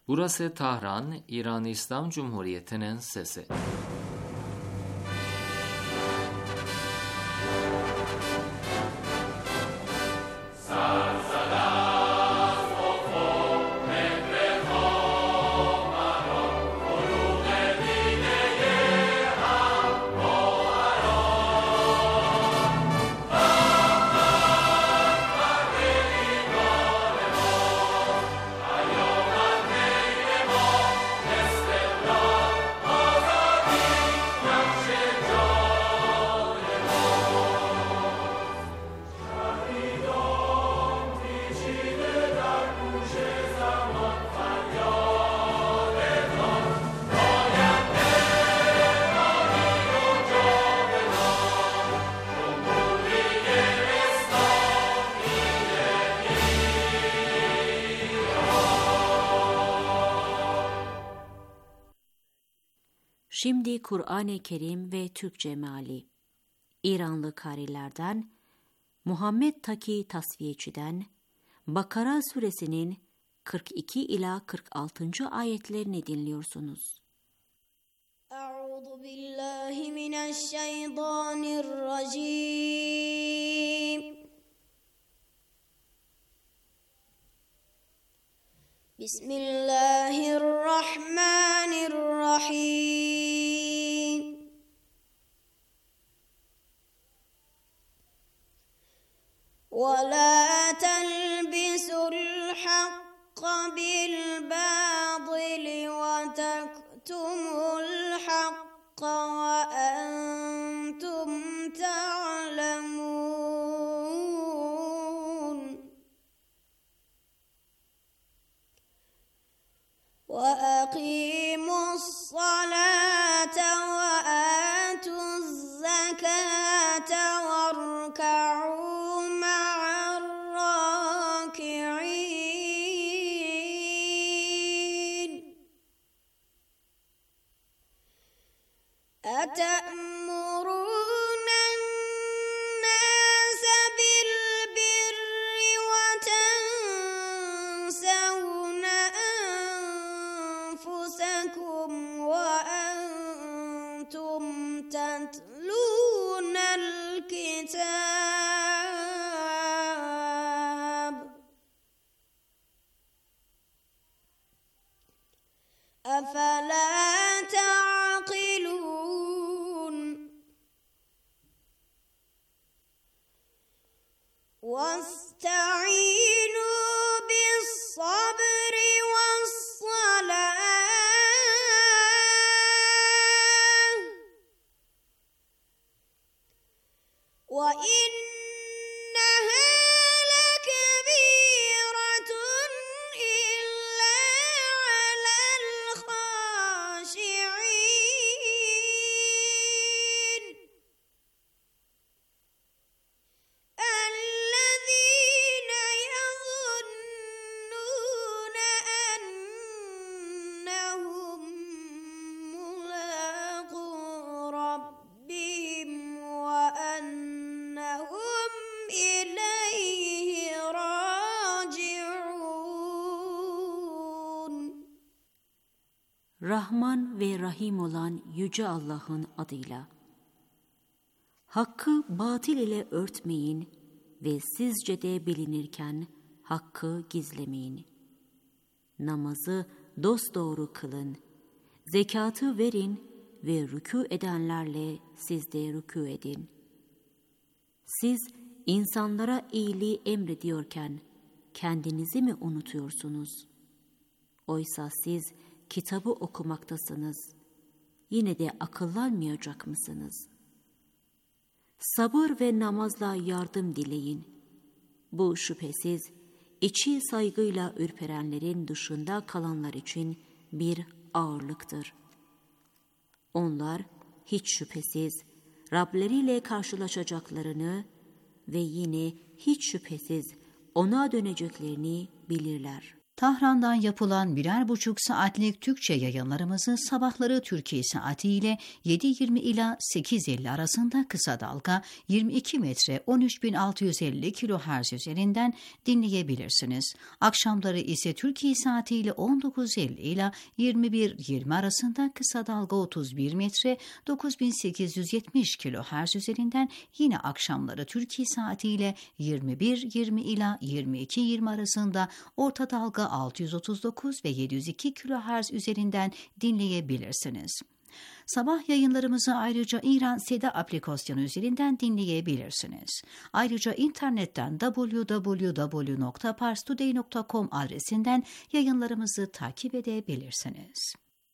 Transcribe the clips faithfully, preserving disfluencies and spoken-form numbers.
Burası Tahran, İran İslam Cumhuriyeti'nin sesi. Şimdi Kur'an-ı Kerim ve Türkçe meali. İranlı karilerden Muhammed Taki Tasfiyeçi'den Bakara suresinin kırk iki ila kırk altıncı ayetlerini dinliyorsunuz. Euzu billahi mineşşeytanirracim. Bismillahirrahmanirrahim. وَلَا تَلْبِسُوا الْحَقَّ بِالْبَاطِلِ وَتَكْتُمُوا الْحَقَّ وَأَنْتُمْ تَعْلَمُونَ وَأَقِيمُوا الصَّلَاةَ وَآتُوا الزَّكَاةَ وَارْكَعُوا أتأمرون الناس بالبر وتنسون أنفسكم وأنتم تتلون الكتاب أفلا تعقلون واستعينوا بالصبر والصلاة وإنها لكبيرة إلا على الخاشعين الذين يظنون أنهم ملاقو ربهم وأنهم إليه راجعون. Rahman ve Rahim olan Yüce Allah'ın adıyla. Hakkı batıl ile örtmeyin ve sizce de bilinirken hakkı gizlemeyin. Namazı dosdoğru kılın, zekatı verin ve rükû edenlerle siz de rükû edin. Siz insanlara iyiliği emrediyorken kendinizi mi unutuyorsunuz? Oysa siz kitabı okumaktasınız. Yine de akıllanmayacak mısınız? Sabır ve namazla yardım dileyin. Bu şüphesiz içi saygıyla ürperenlerin dışında kalanlar için bir ağırlıktır. Onlar hiç şüphesiz Rableriyle karşılaşacaklarını ve yine hiç şüphesiz ona döneceklerini bilirler. Tahran'dan yapılan birer buçuk saatlik Türkçe yayınlarımızı sabahları Türkiye saatiyle yedi yirmi ila sekiz elli arasında kısa dalga yirmi iki metre on üç bin altı yüz elli kilohertz üzerinden dinleyebilirsiniz. Akşamları ise Türkiye saatiyle on dokuz elli ila yirmi bir yirmi arasında kısa dalga otuz bir metre dokuz bin sekiz yüz yetmiş kilohertz üzerinden, yine akşamları Türkiye saatiyle yirmi bir yirmi ila yirmi iki yirmi arasında orta dalga altı yüz otuz dokuz ve yedi yüz iki kilohertz üzerinden dinleyebilirsiniz. Sabah yayınlarımızı ayrıca İran Seda aplikasyonu üzerinden dinleyebilirsiniz. Ayrıca internetten double-u double-u double-u nokta pars today nokta com adresinden yayınlarımızı takip edebilirsiniz.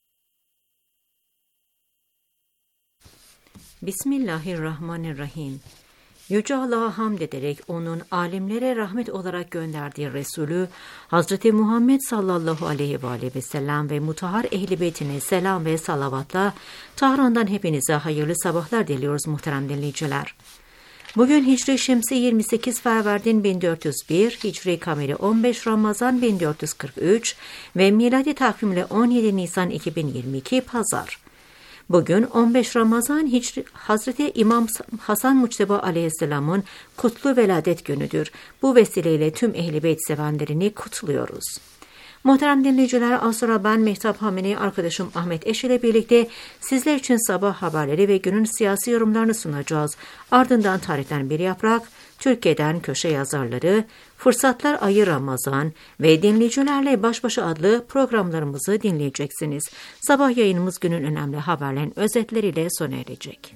Bismillahirrahmanirrahim. Yüce Allah'a hamd ederek onun alemlere rahmet olarak gönderdiği Resulü Hazreti Muhammed sallallahu aleyhi ve aleyhi ve sellem ve mutahhar ehl-i beytine selam ve salavatla Tahran'dan hepinize hayırlı sabahlar diliyoruz muhterem dinleyiciler. Bugün Hicri Şemsi yirmi sekiz Ferverdin bin dört yüz bir, Hicri Kameri on beş Ramazan bin dört yüz kırk üç ve miladi takvimle on yedi Nisan iki bin yirmi iki Pazar. Bugün on beş Ramazan Hicri Hazreti İmam Hasan Muçteba Aleyhisselam'ın kutlu veladet günüdür. Bu vesileyle tüm ehl-i beyt sevenlerini kutluyoruz. Muhterem dinleyiciler, az sonra ben Mehtap Hamini, arkadaşım Ahmet Eş ile birlikte sizler için sabah haberleri ve günün siyasi yorumlarını sunacağız. Ardından tarihten bir yaprak, Türkiye'den köşe yazarları, Fırsatlar Ayı Ramazan ve Dinleyicilerle Baş Başa adlı programlarımızı dinleyeceksiniz. Sabah yayınımız günün önemli haberlerin özetleriyle sona erecek.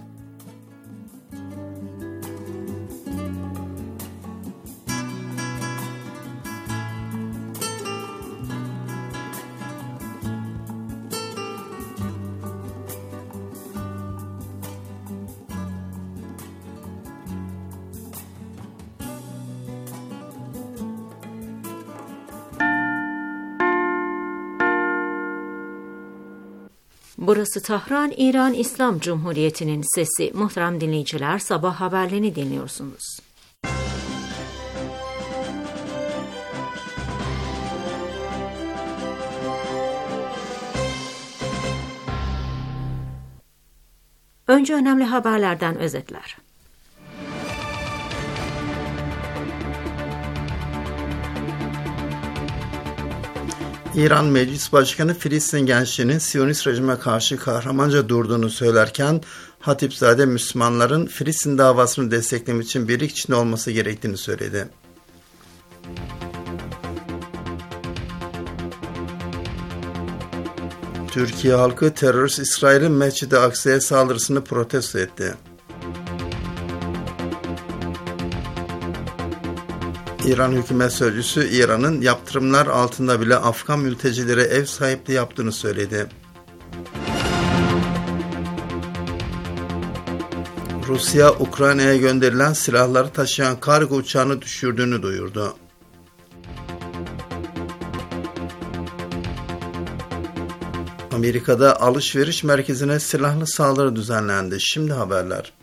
Burası Tahran, İran İslam Cumhuriyeti'nin sesi. Muhterem dinleyiciler, sabah haberlerini dinliyorsunuz. Önce önemli haberlerden özetler. İran Meclis Başkanı Filistin gençliğinin Siyonist rejime karşı kahramanca durduğunu söylerken, Hatipzade Müslümanların Filistin davasını desteklemek için birlik içinde olması gerektiğini söyledi. Türkiye halkı terörist İsrail'in Mescid-i Aksa'ya saldırısını protesto etti. İran hükümet sözcüsü İran'ın yaptırımlar altında bile Afgan mültecilere ev sahipliği yaptığını söyledi. Rusya, Ukrayna'ya gönderilen silahları taşıyan kargo uçağını düşürdüğünü duyurdu. Amerika'da alışveriş merkezine silahlı saldırı düzenlendi. Şimdi haberler.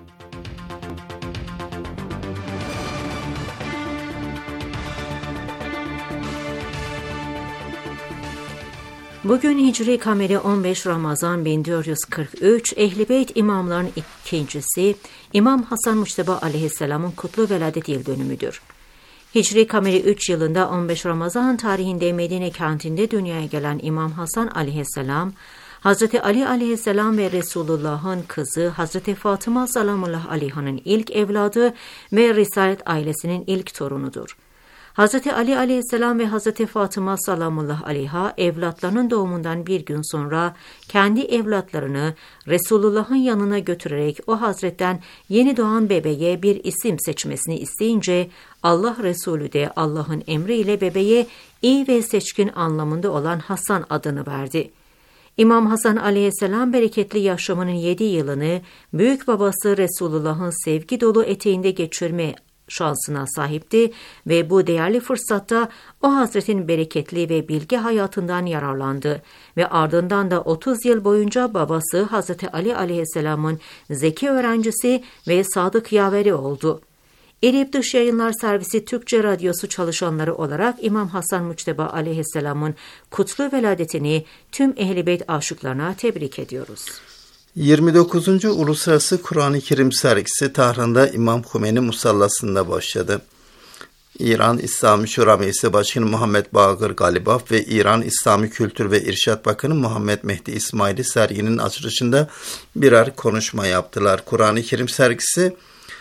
Bugün Hicri Kameri on beş Ramazan bin dört yüz kırk üç, Ehl-i Beyt imamların ikincisi İmam Hasan Muçteba Aleyhisselam'ın kutlu veladet yıl dönümüdür. Hicri Kameri üç yılında on beş Ramazan tarihinde Medine kentinde dünyaya gelen İmam Hasan Aleyhisselam, Hazreti Ali Aleyhisselam ve Resulullah'ın kızı Hazreti Fatıma Salamullah Aleyha'nın ilk evladı ve Risalet ailesinin ilk torunudur. Hazreti Ali Aleyhisselam ve Hazreti Fatıma Salamullah Aleyha evlatlarının doğumundan bir gün sonra kendi evlatlarını Resulullah'ın yanına götürerek o Hazretten yeni doğan bebeğe bir isim seçmesini isteyince Allah Resulü de Allah'ın emriyle bebeğe iyi ve seçkin anlamında olan Hasan adını verdi. İmam Hasan Aleyhisselam bereketli yaşamının yedi yılını büyük babası Resulullah'ın sevgi dolu eteğinde geçirme şansına sahipti ve bu değerli fırsatta o Hazretin bereketli ve bilge hayatından yararlandı ve ardından da otuz yıl boyunca babası Hazreti Ali Aleyhisselam'ın zeki öğrencisi ve sadık yaveri oldu. İdlib Dış Yayınlar Servisi Türkçe Radyosu çalışanları olarak İmam Hasan Mujteba Aleyhisselam'ın kutlu veladetini tüm Ehl-i Beyt aşıklarına tebrik ediyoruz. yirmi dokuzuncu Uluslararası Kur'an-ı Kerim sergisi Tahran'da İmam Hümeyni Musallası'nda başladı. İran İslami Şura Meclisi Başkanı Muhammed Bagır Galibaf ve İran İslami Kültür ve İrşad Bakanı Muhammed Mehdi İsmaili serginin açılışında birer konuşma yaptılar. Kur'an-ı Kerim sergisi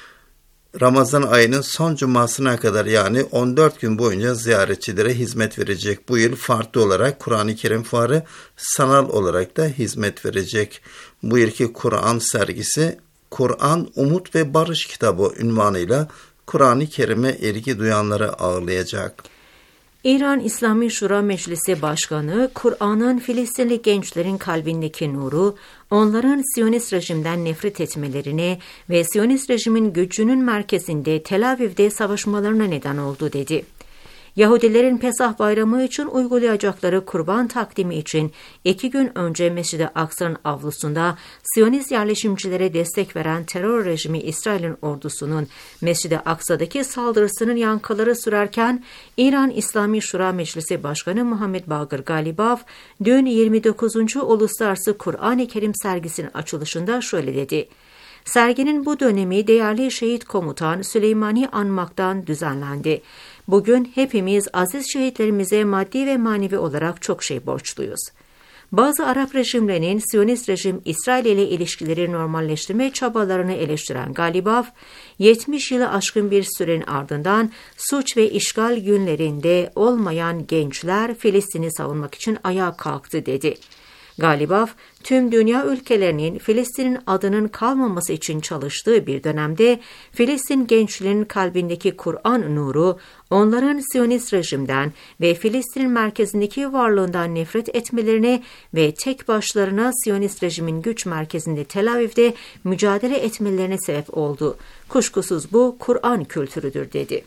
Ramazan ayının son cumasına kadar yani on dört gün boyunca ziyaretçilere hizmet verecek. Bu yıl farklı olarak Kur'an-ı Kerim fuarı sanal olarak da hizmet verecek. Bu yılki Kur'an sergisi Kur'an Umut ve Barış kitabı unvanıyla Kur'an-ı Kerim'e ilgi duyanları ağırlayacak. İran İslami Şura Meclisi Başkanı, Kur'an'ın Filistinli gençlerin kalbindeki nuru, onların Siyonist rejimden nefret etmelerine ve Siyonist rejimin gücünün merkezinde Tel Aviv'de savaşmalarına neden oldu dedi. Yahudilerin Pesah bayramı için uygulayacakları kurban takdimi için iki gün önce Mescid-i Aksa'nın avlusunda Siyonist yerleşimcilere destek veren terör rejimi İsrail'in ordusunun Mescid-i Aksa'daki saldırısının yankıları sürerken İran İslami Şura Meclisi Başkanı Muhammed Bagır Galibaf dün yirmi dokuzuncu Uluslararası Kur'an-ı Kerim sergisinin açılışında şöyle dedi. Serginin bu dönemi değerli şehit komutan Süleymani anmaktan düzenlendi. Bugün hepimiz aziz şehitlerimize maddi ve manevi olarak çok şey borçluyuz. Bazı Arap rejimlerinin Siyonist rejim İsrail ile ilişkileri normalleştirme çabalarını eleştiren Galibaf, yetmiş yılı aşkın bir sürenin ardından suç ve işgal günlerinde olmayan gençler Filistin'i savunmak için ayağa kalktı dedi. Galibaf, tüm dünya ülkelerinin Filistin'in adının kalmaması için çalıştığı bir dönemde Filistin gençlerinin kalbindeki Kur'an nuru, onların Siyonist rejimden ve Filistin'in merkezindeki varlığından nefret etmelerine ve tek başlarına Siyonist rejimin güç merkezinde Tel Aviv'de mücadele etmelerine sebep oldu. Kuşkusuz bu Kur'an kültürüdür dedi.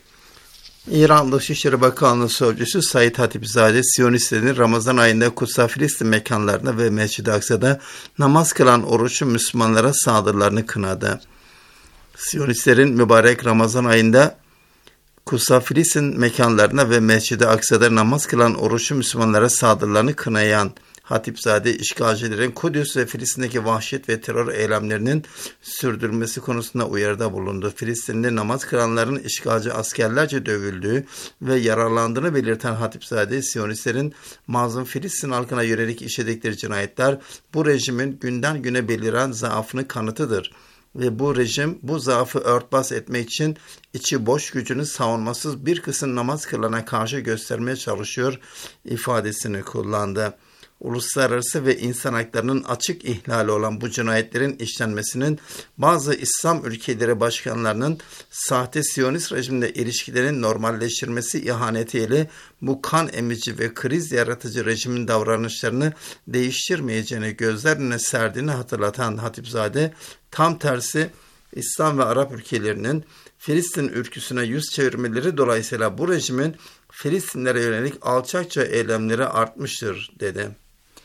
İran Dışişleri Bakanlığı Sözcüsü Said Hatipzade, Siyonistlerin Ramazan ayında kutsal Filistin mekanlarında ve Mescid-i Aksa'da namaz kılan oruçlu Müslümanlara saldırılarını kınadı. Siyonistlerin mübarek Ramazan ayında kutsal Filistin mekanlarına ve Mescid-i Aksa'da namaz kılan oruçlu Müslümanlara saldırılarını kınayan Hatipzade, işgalcilerin Kudüs ve Filistin'deki vahşet ve terör eylemlerinin sürdürülmesi konusunda uyarıda bulundu. Filistin'de namaz kılanların işgalci askerlerce dövüldüğü ve yararlandığını belirten Hatipzade, Siyonistlerin mazlum Filistin halkına yönelik işledikleri cinayetler bu rejimin günden güne beliren zaafının kanıtıdır. Ve bu rejim bu zaafı örtbas etmek için içi boş gücünü savunmasız bir kısım namaz kılana karşı göstermeye çalışıyor ifadesini kullandı. Uluslararası ve insan haklarının açık ihlali olan bu cinayetlerin işlenmesinin bazı İslam ülkeleri başkanlarının sahte Siyonist rejimle ilişkilerin normalleştirmesi ihanetiyle bu kan emici ve kriz yaratıcı rejimin davranışlarını değiştirmeyeceğini gözler önüne serdiğini hatırlatan Hatipzade, tam tersi İslam ve Arap ülkelerinin Filistin ülküsüne yüz çevirmeleri dolayısıyla bu rejimin Filistinlere yönelik alçakça eylemleri artmıştır dedi.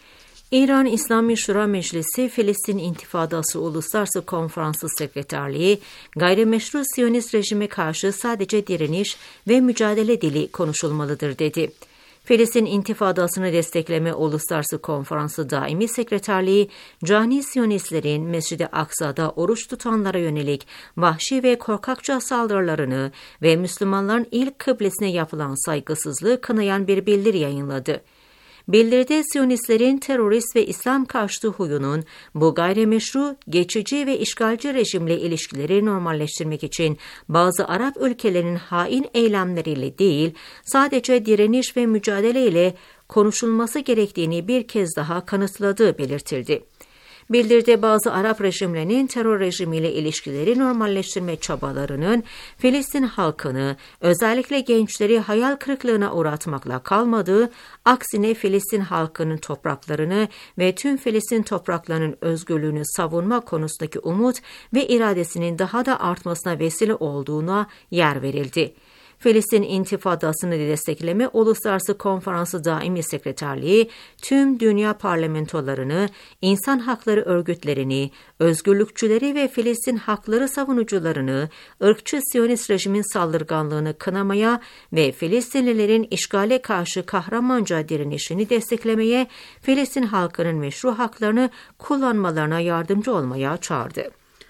İran İslami Şura Meclisi Filistin İntifadası Uluslararası Konferansı Sekreterliği, gayrimeşru Siyonist rejime karşı sadece direniş ve mücadele dili konuşulmalıdır dedi. Filistin İntifadası'nı destekleme Uluslararası Konferansı Daimi Sekreterliği, cani Siyonistlerin Mescid-i Aksa'da oruç tutanlara yönelik vahşi ve korkakça saldırılarını ve Müslümanların ilk kıblesine yapılan saygısızlığı kınayan bir bildiri yayınladı. Bildiride Siyonistlerin terörist ve İslam karşıtı huyunun bu gayrimeşru, geçici ve işgalci rejimle ilişkileri normalleştirmek için bazı Arap ülkelerinin hain eylemleriyle değil, sadece direniş ve mücadeleyle konuşulması gerektiğini bir kez daha kanıtladığı belirtildi. Bildiride bazı Arap rejimlerinin terör rejimiyle ilişkileri normalleştirme çabalarının Filistin halkını, özellikle gençleri hayal kırıklığına uğratmakla kalmadığı, aksine Filistin halkının topraklarını ve tüm Filistin topraklarının özgürlüğünü savunma konusundaki umut ve iradesinin daha da artmasına vesile olduğuna yer verildi. Filistin İntifadası'nı destekleme Uluslararası Konferansı Daimi Sekreterliği, tüm dünya parlamentolarını, insan hakları örgütlerini, özgürlükçüleri ve Filistin hakları savunucularını, ırkçı Siyonist rejimin saldırganlığını kınamaya ve Filistinlilerin işgale karşı kahramanca direnişini desteklemeye, Filistin halkının meşru haklarını kullanmalarına yardımcı olmaya çağırdı.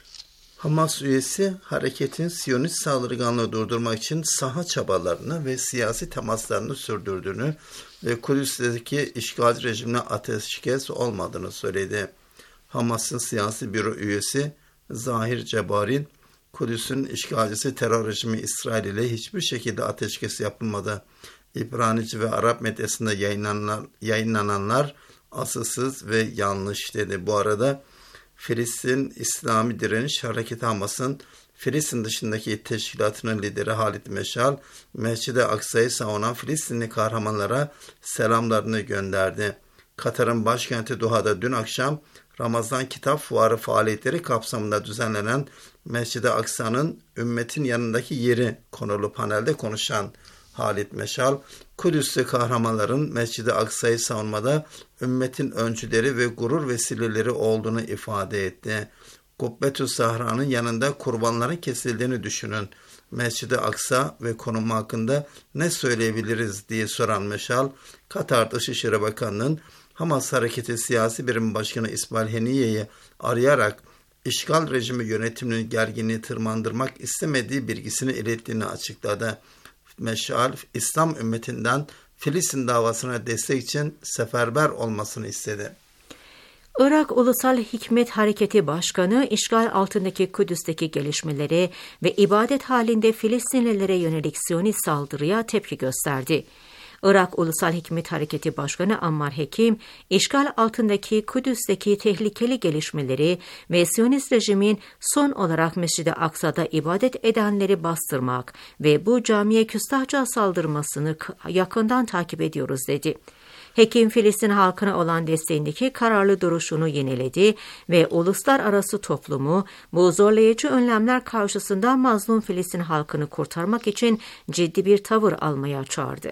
Hamas üyesi hareketin Siyonist saldırganlığı durdurmak için saha çabalarını ve siyasi temaslarını sürdürdüğünü ve Kudüs'teki işgal rejimine ateşkes olmadığını söyledi. Hamas'ın siyasi büro üyesi Zahir Cebaril, Kudüs'ün işgalcisi terör rejimi İsrail ile hiçbir şekilde ateşkes yapılmadı. İbranice ve Arap medyasında yayınlanan, yayınlananlar asılsız ve yanlış dedi. Bu arada Filistin İslami Direniş Hareketi Hamas'ın Filistin dışındaki teşkilatının lideri Halit Meşal, Mescid-i Aksa'yı savunan Filistinli kahramanlara selamlarını gönderdi. Katar'ın başkenti Doha'da dün akşam Ramazan Kitap Fuarı faaliyetleri kapsamında düzenlenen Mescid-i Aksa'nın ümmetin yanındaki yeri konulu panelde konuşan Halit Meşal, Kudüs'lü kahramanların Mescid-i Aksa'yı savunmada ümmetin öncüleri ve gurur vesileleri olduğunu ifade etti. Kubbetü Sahra'nın yanında kurbanların kesildiğini düşünün. Mescid-i Aksa ve konumu hakkında ne söyleyebiliriz diye soran Meşal, Katar Dışişleri Bakanı'nın Hamas Hareketi Siyasi Birim Başkanı İsmail Haniye'yi arayarak işgal rejimi yönetiminin gerginliği tırmandırmak istemediği bilgisini ilettiğini açıkladı. Meşal, İslam ümmetinden Filistin davasına destek için seferber olmasını istedi. Irak Ulusal Hikmet Hareketi Başkanı, işgal altındaki Kudüs'teki gelişmeleri ve ibadet halinde Filistinlilere yönelik Siyonist saldırıya tepki gösterdi. Irak Ulusal Hikmet Hareketi Başkanı Ammar Hekim, işgal altındaki Kudüs'teki tehlikeli gelişmeleri ve Siyonist rejimin son olarak Mescid-i Aksa'da ibadet edenleri bastırmak ve bu camiye küstahça saldırmasını yakından takip ediyoruz dedi. Hekim, Filistin halkına olan desteğindeki kararlı duruşunu yeniledi ve uluslararası toplumu bu zorlayıcı önlemler karşısında mazlum Filistin halkını kurtarmak için ciddi bir tavır almaya çağırdı.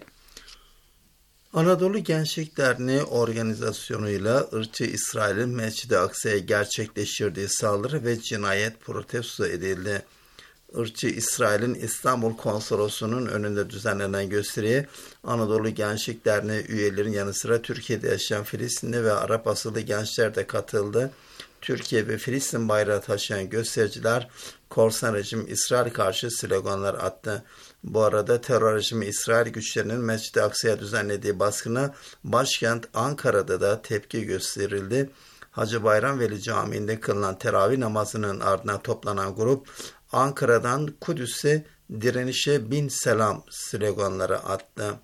Anadolu Gençlik Derneği organizasyonuyla ırkçı İsrail'in Mescid-i Aksa'ya gerçekleştirdiği saldırı ve cinayet protesto edildi. Irkçı İsrail'in İstanbul Konsolosluğu'nun önünde düzenlenen gösteriye Anadolu Gençlik Derneği üyelerin yanı sıra Türkiye'de yaşayan Filistinli ve Arap asıllı gençler de katıldı. Türkiye ve Filistin bayrağı taşıyan göstericiler korsan rejim İsrail karşı sloganlar attı. Bu arada terör rejimi İsrail güçlerinin Mescid-i Aksa'ya düzenlediği baskına başkent Ankara'da da tepki gösterildi. Hacı Bayram Veli Camii'nde kılınan teravih namazının ardından toplanan grup Ankara'dan Kudüs'e direnişe bin selam sloganları attı.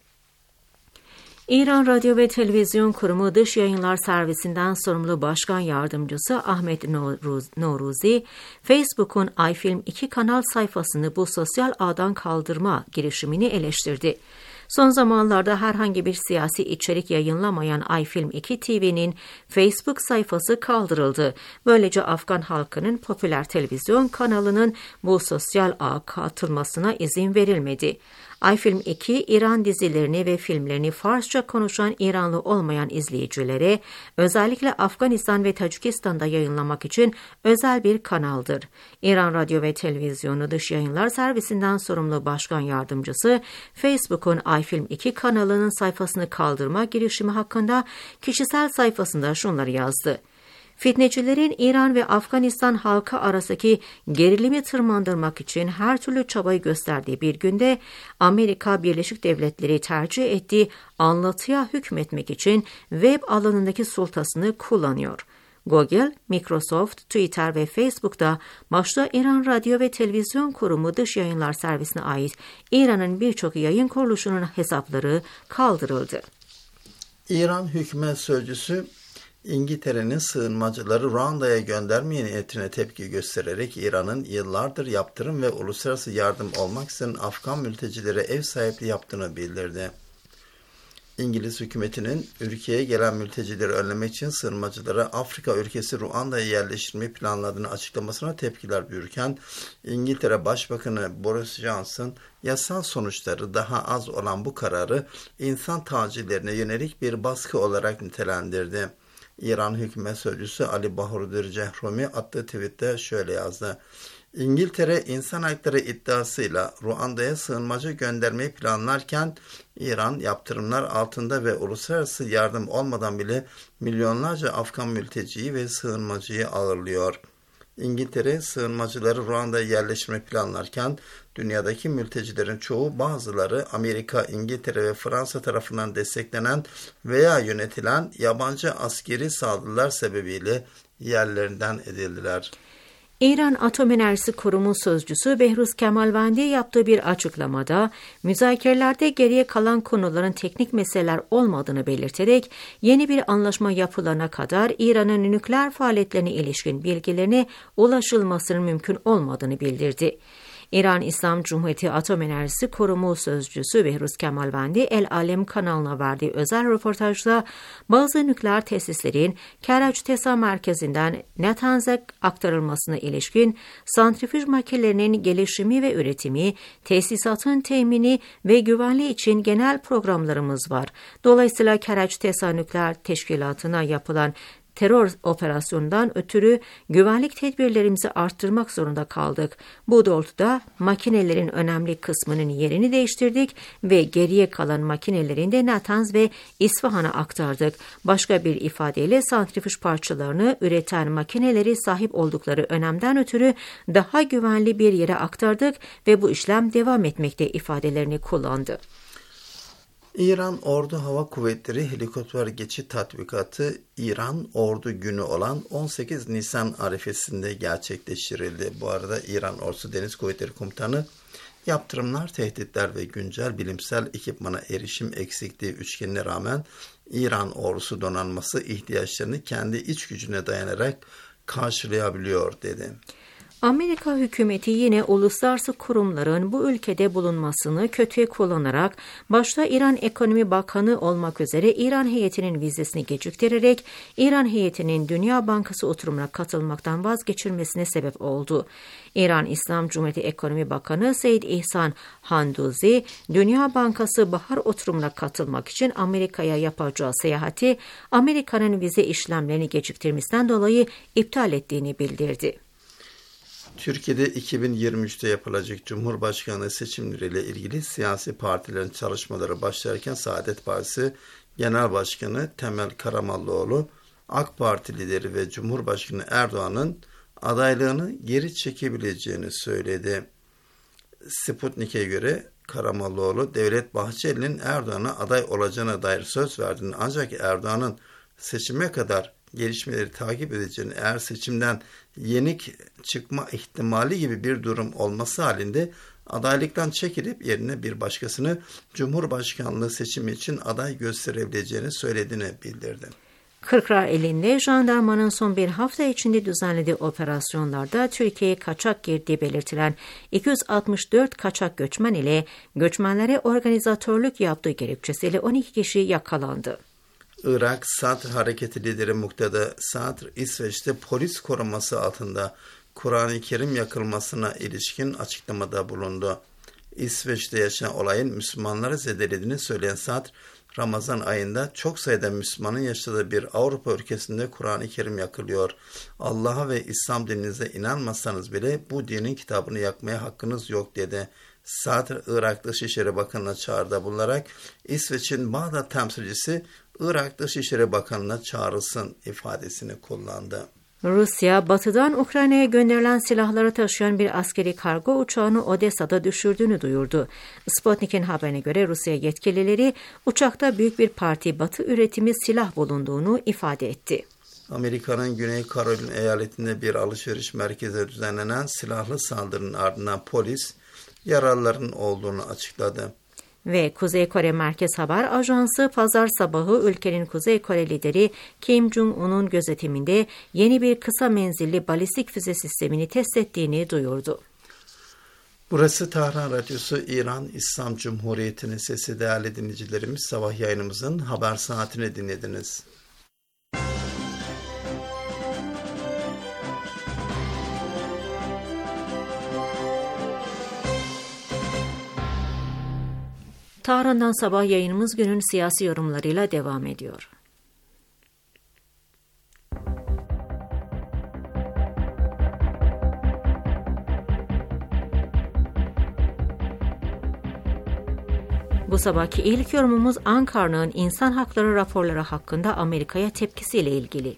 İran Radyo ve Televizyon Kurumu Dış Yayınlar Servisinden sorumlu Başkan Yardımcısı Ahmet Noruzi, Facebook'un iFilm iki kanal sayfasını bu sosyal ağdan kaldırma girişimini eleştirdi. Son zamanlarda herhangi bir siyasi içerik yayınlamayan iFilm iki T V'nin Facebook sayfası kaldırıldı. Böylece Afgan halkının popüler televizyon kanalının bu sosyal ağa katılmasına izin verilmedi. iFilm iki, İran dizilerini ve filmlerini Farsça konuşan İranlı olmayan izleyicilere, özellikle Afganistan ve Tacikistan'da yayınlamak için özel bir kanaldır. İran Radyo ve Televizyonu Dış Yayınlar Servisinden sorumlu Başkan Yardımcısı, Facebook'un iFilm iki kanalının sayfasını kaldırma girişimi hakkında kişisel sayfasında şunları yazdı. Fitnecilerin İran ve Afganistan halkı arasındaki gerilimi tırmandırmak için her türlü çabayı gösterdiği bir günde Amerika Birleşik Devletleri tercih ettiği anlatıya hükmetmek için web alanındaki sultasını kullanıyor. Google, Microsoft, Twitter ve Facebook'ta başta İran Radyo ve Televizyon Kurumu Dış Yayınlar Servisine ait İran'ın birçok yayın kuruluşunun hesapları kaldırıldı. İran hükümet sözcüsü İngiltere'nin sığınmacıları Ruanda'ya göndermeye niyetine tepki göstererek İran'ın yıllardır yaptırım ve uluslararası yardım olmaksızın Afgan mültecilere ev sahipliği yaptığını bildirdi. İngiliz hükümetinin ülkeye gelen mültecileri önlemek için sığınmacıları Afrika ülkesi Ruanda'ya yerleştirmeyi planladığını açıklamasına tepkiler büyürken, İngiltere Başbakanı Boris Johnson yasal sonuçları daha az olan bu kararı insan tacirlerine yönelik bir baskı olarak nitelendirdi. İran hükümet sözcüsü Ali Bahadır Cehrumi attığı tweette şöyle yazdı: İngiltere insan hakları iddiasıyla Ruanda'ya sığınmacı göndermeyi planlarken İran yaptırımlar altında ve uluslararası yardım olmadan bile milyonlarca Afgan mülteciyi ve sığınmacıyı ağırlıyor. İngiltere sığınmacıları Ruanda'ya yerleştirmeyi planlarken dünyadaki mültecilerin çoğu bazıları Amerika, İngiltere ve Fransa tarafından desteklenen veya yönetilen yabancı askeri saldırılar sebebiyle yerlerinden edildiler. İran Atom Enerjisi Kurumu sözcüsü Behruz Kemalvandi yaptığı bir açıklamada müzakerelerde geriye kalan konuların teknik meseleler olmadığını belirterek yeni bir anlaşma yapılana kadar İran'ın nükleer faaliyetlerine ilişkin bilgilerine ulaşılmasının mümkün olmadığını bildirdi. İran İslam Cumhuriyeti Atom Enerjisi Kurumu sözcüsü Behruz Kemalvandi El Alem kanalına verdiği özel röportajda bazı nükleer tesislerin Karaç TESA merkezinden Natanz'a aktarılmasına ilişkin santrifüj makinelerinin gelişimi ve üretimi, tesisatın temini ve güvenliği için genel programlarımız var. Dolayısıyla Karaç TESA nükleer teşkilatına yapılan terör operasyonundan ötürü güvenlik tedbirlerimizi arttırmak zorunda kaldık. Bu doğrultuda makinelerin önemli kısmının yerini değiştirdik ve geriye kalan makinelerini de Natanz ve İsfahan'a aktardık. Başka bir ifadeyle santrifüj parçalarını üreten makineleri sahip oldukları önemden ötürü daha güvenli bir yere aktardık ve bu işlem devam etmekte ifadelerini kullandı. İran Ordu Hava Kuvvetleri helikopter geçit tatbikatı İran Ordu Günü olan on sekiz Nisan arifesinde gerçekleştirildi. Bu arada İran Ordusu Deniz Kuvvetleri Komutanı yaptırımlar, tehditler ve güncel bilimsel ekipmana erişim eksikliği üçgenine rağmen İran Ordusu donanması ihtiyaçlarını kendi iç gücüne dayanarak karşılayabiliyor dedi. Amerika hükümeti yine uluslararası kurumların bu ülkede bulunmasını kötüye kullanarak başta İran Ekonomi Bakanı olmak üzere İran heyetinin vizesini geciktirerek İran heyetinin Dünya Bankası oturumuna katılmaktan vazgeçirmesine sebep oldu. İran İslam Cumhuriyeti Ekonomi Bakanı Seyyid İhsan Handuzi, Dünya Bankası bahar oturumuna katılmak için Amerika'ya yapacağı seyahati Amerika'nın vize işlemlerini geciktirmesinden dolayı iptal ettiğini bildirdi. Türkiye'de iki bin yirmi üçte yapılacak Cumhurbaşkanlığı seçimleriyle ilgili siyasi partilerin çalışmaları başlarken Saadet Partisi Genel Başkanı Temel Karamollaoğlu, AK Parti lideri ve Cumhurbaşkanı Erdoğan'ın adaylığını geri çekebileceğini söyledi. Sputnik'e göre Karamollaoğlu, Devlet Bahçeli'nin Erdoğan'a aday olacağına dair söz verdiğini, ancak Erdoğan'ın seçime kadar gelişmeleri takip edeceğini, eğer seçimden yenik çıkma ihtimali gibi bir durum olması halinde adaylıktan çekilip yerine bir başkasını Cumhurbaşkanlığı seçimi için aday gösterebileceğini söylediğini bildirdi. Kırklareli'nde jandarmanın son bir hafta içinde düzenlediği operasyonlarda Türkiye'ye kaçak girdiği belirtilen iki yüz altmış dört kaçak göçmen ile göçmenlere organizatörlük yaptığı gerekçesiyle on iki kişi yakalandı. Irak Sadr Hareketi lideri Muqtada Sadr, İsveç'te polis koruması altında Kur'an-ı Kerim yakılmasına ilişkin açıklamada bulundu. İsveç'te yaşanan olayın Müslümanları zedelediğini söyleyen Sadr, Ramazan ayında çok sayıda Müslümanın yaşadığı bir Avrupa ülkesinde Kur'an-ı Kerim yakılıyor. Allah'a ve İslam dininize inanmasanız bile bu dinin kitabını yakmaya hakkınız yok dedi. Sadr, Irak Dışişleri Bakanı'na çağrıda bulunarak İsveç'in Bağdat temsilcisi Irak Dışişleri Bakanı'na çağrılsın ifadesini kullandı. Rusya, batıdan Ukrayna'ya gönderilen silahları taşıyan bir askeri kargo uçağını Odessa'da düşürdüğünü duyurdu. Sputnik'in haberine göre Rusya yetkilileri uçakta büyük bir parti batı üretimi silah bulunduğunu ifade etti. Amerika'nın Güney Carolina eyaletinde bir alışveriş merkezine düzenlenen silahlı saldırının ardından polis yaralıların olduğunu açıkladı. Ve Kuzey Kore Merkez Haber Ajansı pazar sabahı ülkenin Kuzey Kore lideri Kim Jong-un'un gözetiminde yeni bir kısa menzilli balistik füze sistemini test ettiğini duyurdu. Burası Tahran Radyosu, İran İslam Cumhuriyeti'nin sesi. Değerli dinleyicilerimiz, sabah yayınımızın haber saatini dinlediniz. Tahran'dan sabah yayınımız günün siyasi yorumlarıyla devam ediyor. Bu sabahki ilk yorumumuz Ankara'nın insan hakları raporları hakkında Amerika'ya tepkisiyle ilgili.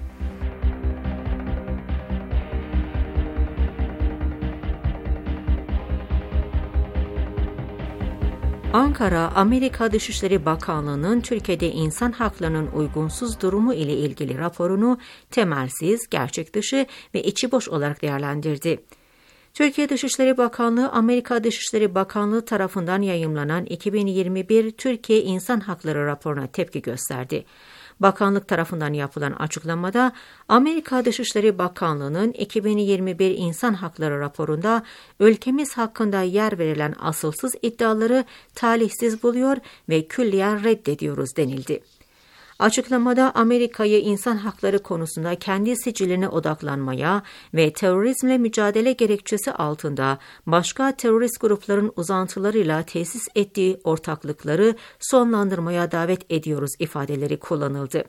Ankara, Amerika Dışişleri Bakanlığı'nın Türkiye'de insan haklarının uygunsuz durumu ile ilgili raporunu temelsiz, gerçek dışı ve içi boş olarak değerlendirdi. Türkiye Dışişleri Bakanlığı, Amerika Dışişleri Bakanlığı tarafından yayımlanan iki bin yirmi bir Türkiye İnsan Hakları raporuna tepki gösterdi. Bakanlık tarafından yapılan açıklamada, Amerika Dışişleri Bakanlığı'nın iki bin yirmi bir İnsan Hakları raporunda ülkemiz hakkında yer verilen asılsız iddiaları talihsiz buluyor ve külliyen reddediyoruz denildi. Açıklamada Amerika'yı insan hakları konusunda kendi siciline odaklanmaya ve terörizmle mücadele gerekçesi altında başka terörist grupların uzantılarıyla tesis ettiği ortaklıkları sonlandırmaya davet ediyoruz ifadeleri kullanıldı.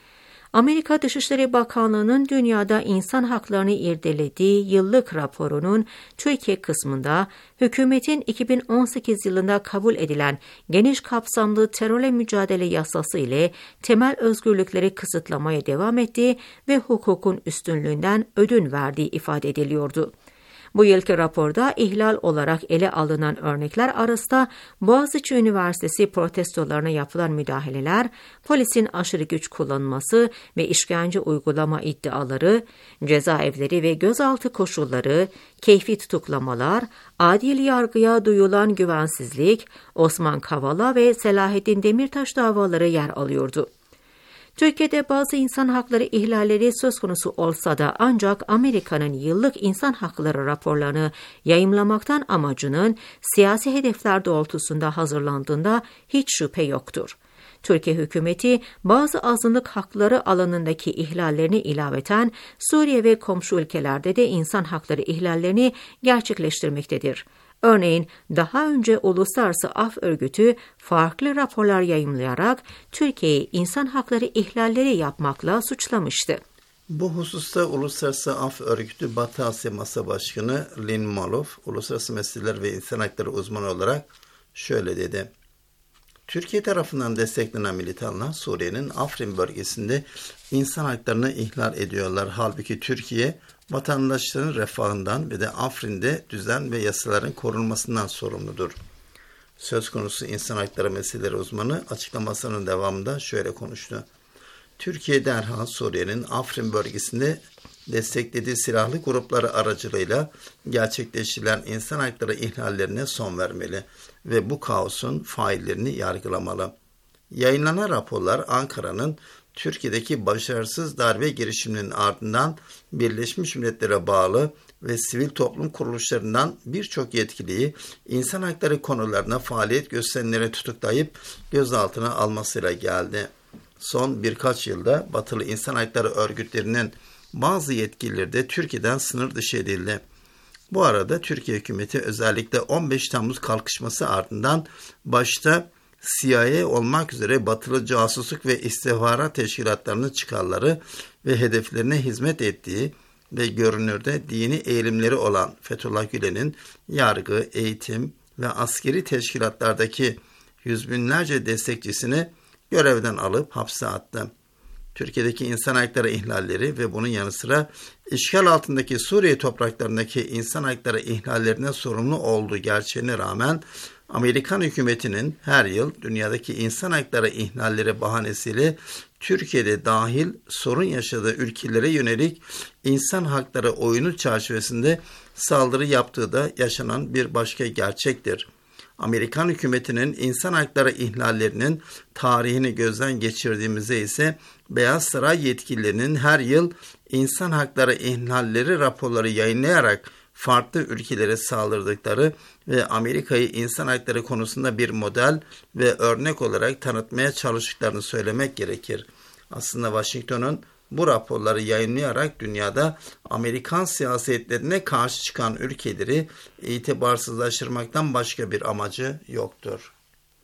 Amerika Dışişleri Bakanlığı'nın dünyada insan haklarını irdelediği yıllık raporunun Türkiye kısmında hükümetin iki bin on sekiz yılında kabul edilen geniş kapsamlı terörle mücadele yasası ile temel özgürlükleri kısıtlamaya devam ettiği ve hukukun üstünlüğünden ödün verdiği ifade ediliyordu. Bu yılki raporda ihlal olarak ele alınan örnekler arasında Boğaziçi Üniversitesi protestolarına yapılan müdahaleler, polisin aşırı güç kullanması ve işkence uygulama iddiaları, cezaevleri ve gözaltı koşulları, keyfi tutuklamalar, adil yargıya duyulan güvensizlik, Osman Kavala ve Selahattin Demirtaş davaları yer alıyordu. Türkiye'de bazı insan hakları ihlalleri söz konusu olsa da ancak Amerika'nın yıllık insan hakları raporlarını yayımlamaktan amacının siyasi hedefler doğrultusunda hazırlandığında hiç şüphe yoktur. Türkiye hükümeti bazı azınlık hakları alanındaki ihlallerini ilaveten Suriye ve komşu ülkelerde de insan hakları ihlallerini gerçekleştirmektedir. Örneğin daha önce Uluslararası Af Örgütü farklı raporlar yayımlayarak Türkiye'yi insan hakları ihlalleri yapmakla suçlamıştı. Bu hususta Uluslararası Af Örgütü Batı Asya Masa Başkanı Lynn Malouf, uluslararası meseleler ve insan hakları uzmanı olarak şöyle dedi. Türkiye tarafından desteklenen militanlar Suriye'nin Afrin bölgesinde insan haklarını ihlal ediyorlar. Halbuki Türkiye vatandaşların refahından ve de Afrin'de düzen ve yasaların korunmasından sorumludur. Söz konusu insan hakları meseleleri uzmanı açıklamasının devamında şöyle konuştu. Türkiye derhal Suriye'nin Afrin bölgesinde desteklediği silahlı grupları aracılığıyla gerçekleştirilen insan hakları ihlallerine son vermeli ve bu kaosun faillerini yargılamalı. Yayınlanan raporlar Ankara'nın Türkiye'deki başarısız darbe girişiminin ardından Birleşmiş Milletler'e bağlı ve sivil toplum kuruluşlarından birçok yetkiliyi insan hakları konularına faaliyet gösterenleri tutuklayıp gözaltına almasıyla geldi. Son birkaç yılda batılı insan hakları örgütlerinin bazı yetkilileri de Türkiye'den sınır dışı edildi. Bu arada Türkiye hükümeti özellikle on beş Temmuz kalkışması ardından başta C I A olmak üzere batılı casusluk ve istihbarat teşkilatlarının çıkarları ve hedeflerine hizmet ettiği ve görünürde dini eğilimleri olan Fethullah Gülen'in yargı, eğitim ve askeri teşkilatlardaki yüz binlerce destekçisini görevden alıp hapse attı. Türkiye'deki insan hakları ihlalleri ve bunun yanı sıra işgal altındaki Suriye topraklarındaki insan hakları ihlallerine sorumlu olduğu gerçeğine rağmen Amerikan hükümetinin her yıl dünyadaki insan hakları ihlalleri bahanesiyle Türkiye'de dahil sorun yaşadığı ülkelere yönelik insan hakları oyunu çerçevesinde saldırı yaptığı da yaşanan bir başka gerçektir. Amerikan hükümetinin insan hakları ihlallerinin tarihini gözden geçirdiğimizde ise Beyaz Saray yetkililerinin her yıl insan hakları ihlalleri raporları yayınlayarak farklı ülkelere saldırdıkları ve Amerika'yı insan hakları konusunda bir model ve örnek olarak tanıtmaya çalıştıklarını söylemek gerekir. Aslında Washington'un bu raporları yayınlayarak dünyada Amerikan siyasetlerine karşı çıkan ülkeleri itibarsızlaştırmaktan başka bir amacı yoktur.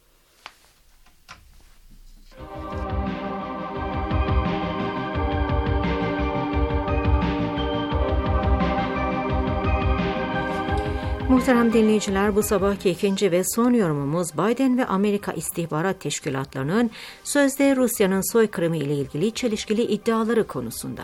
Muhterem dinleyiciler, bu sabahki ikinci ve son yorumumuz Biden ve Amerika İstihbarat Teşkilatları'nın sözde Rusya'nın soykırımı ile ilgili çelişkili iddiaları konusunda.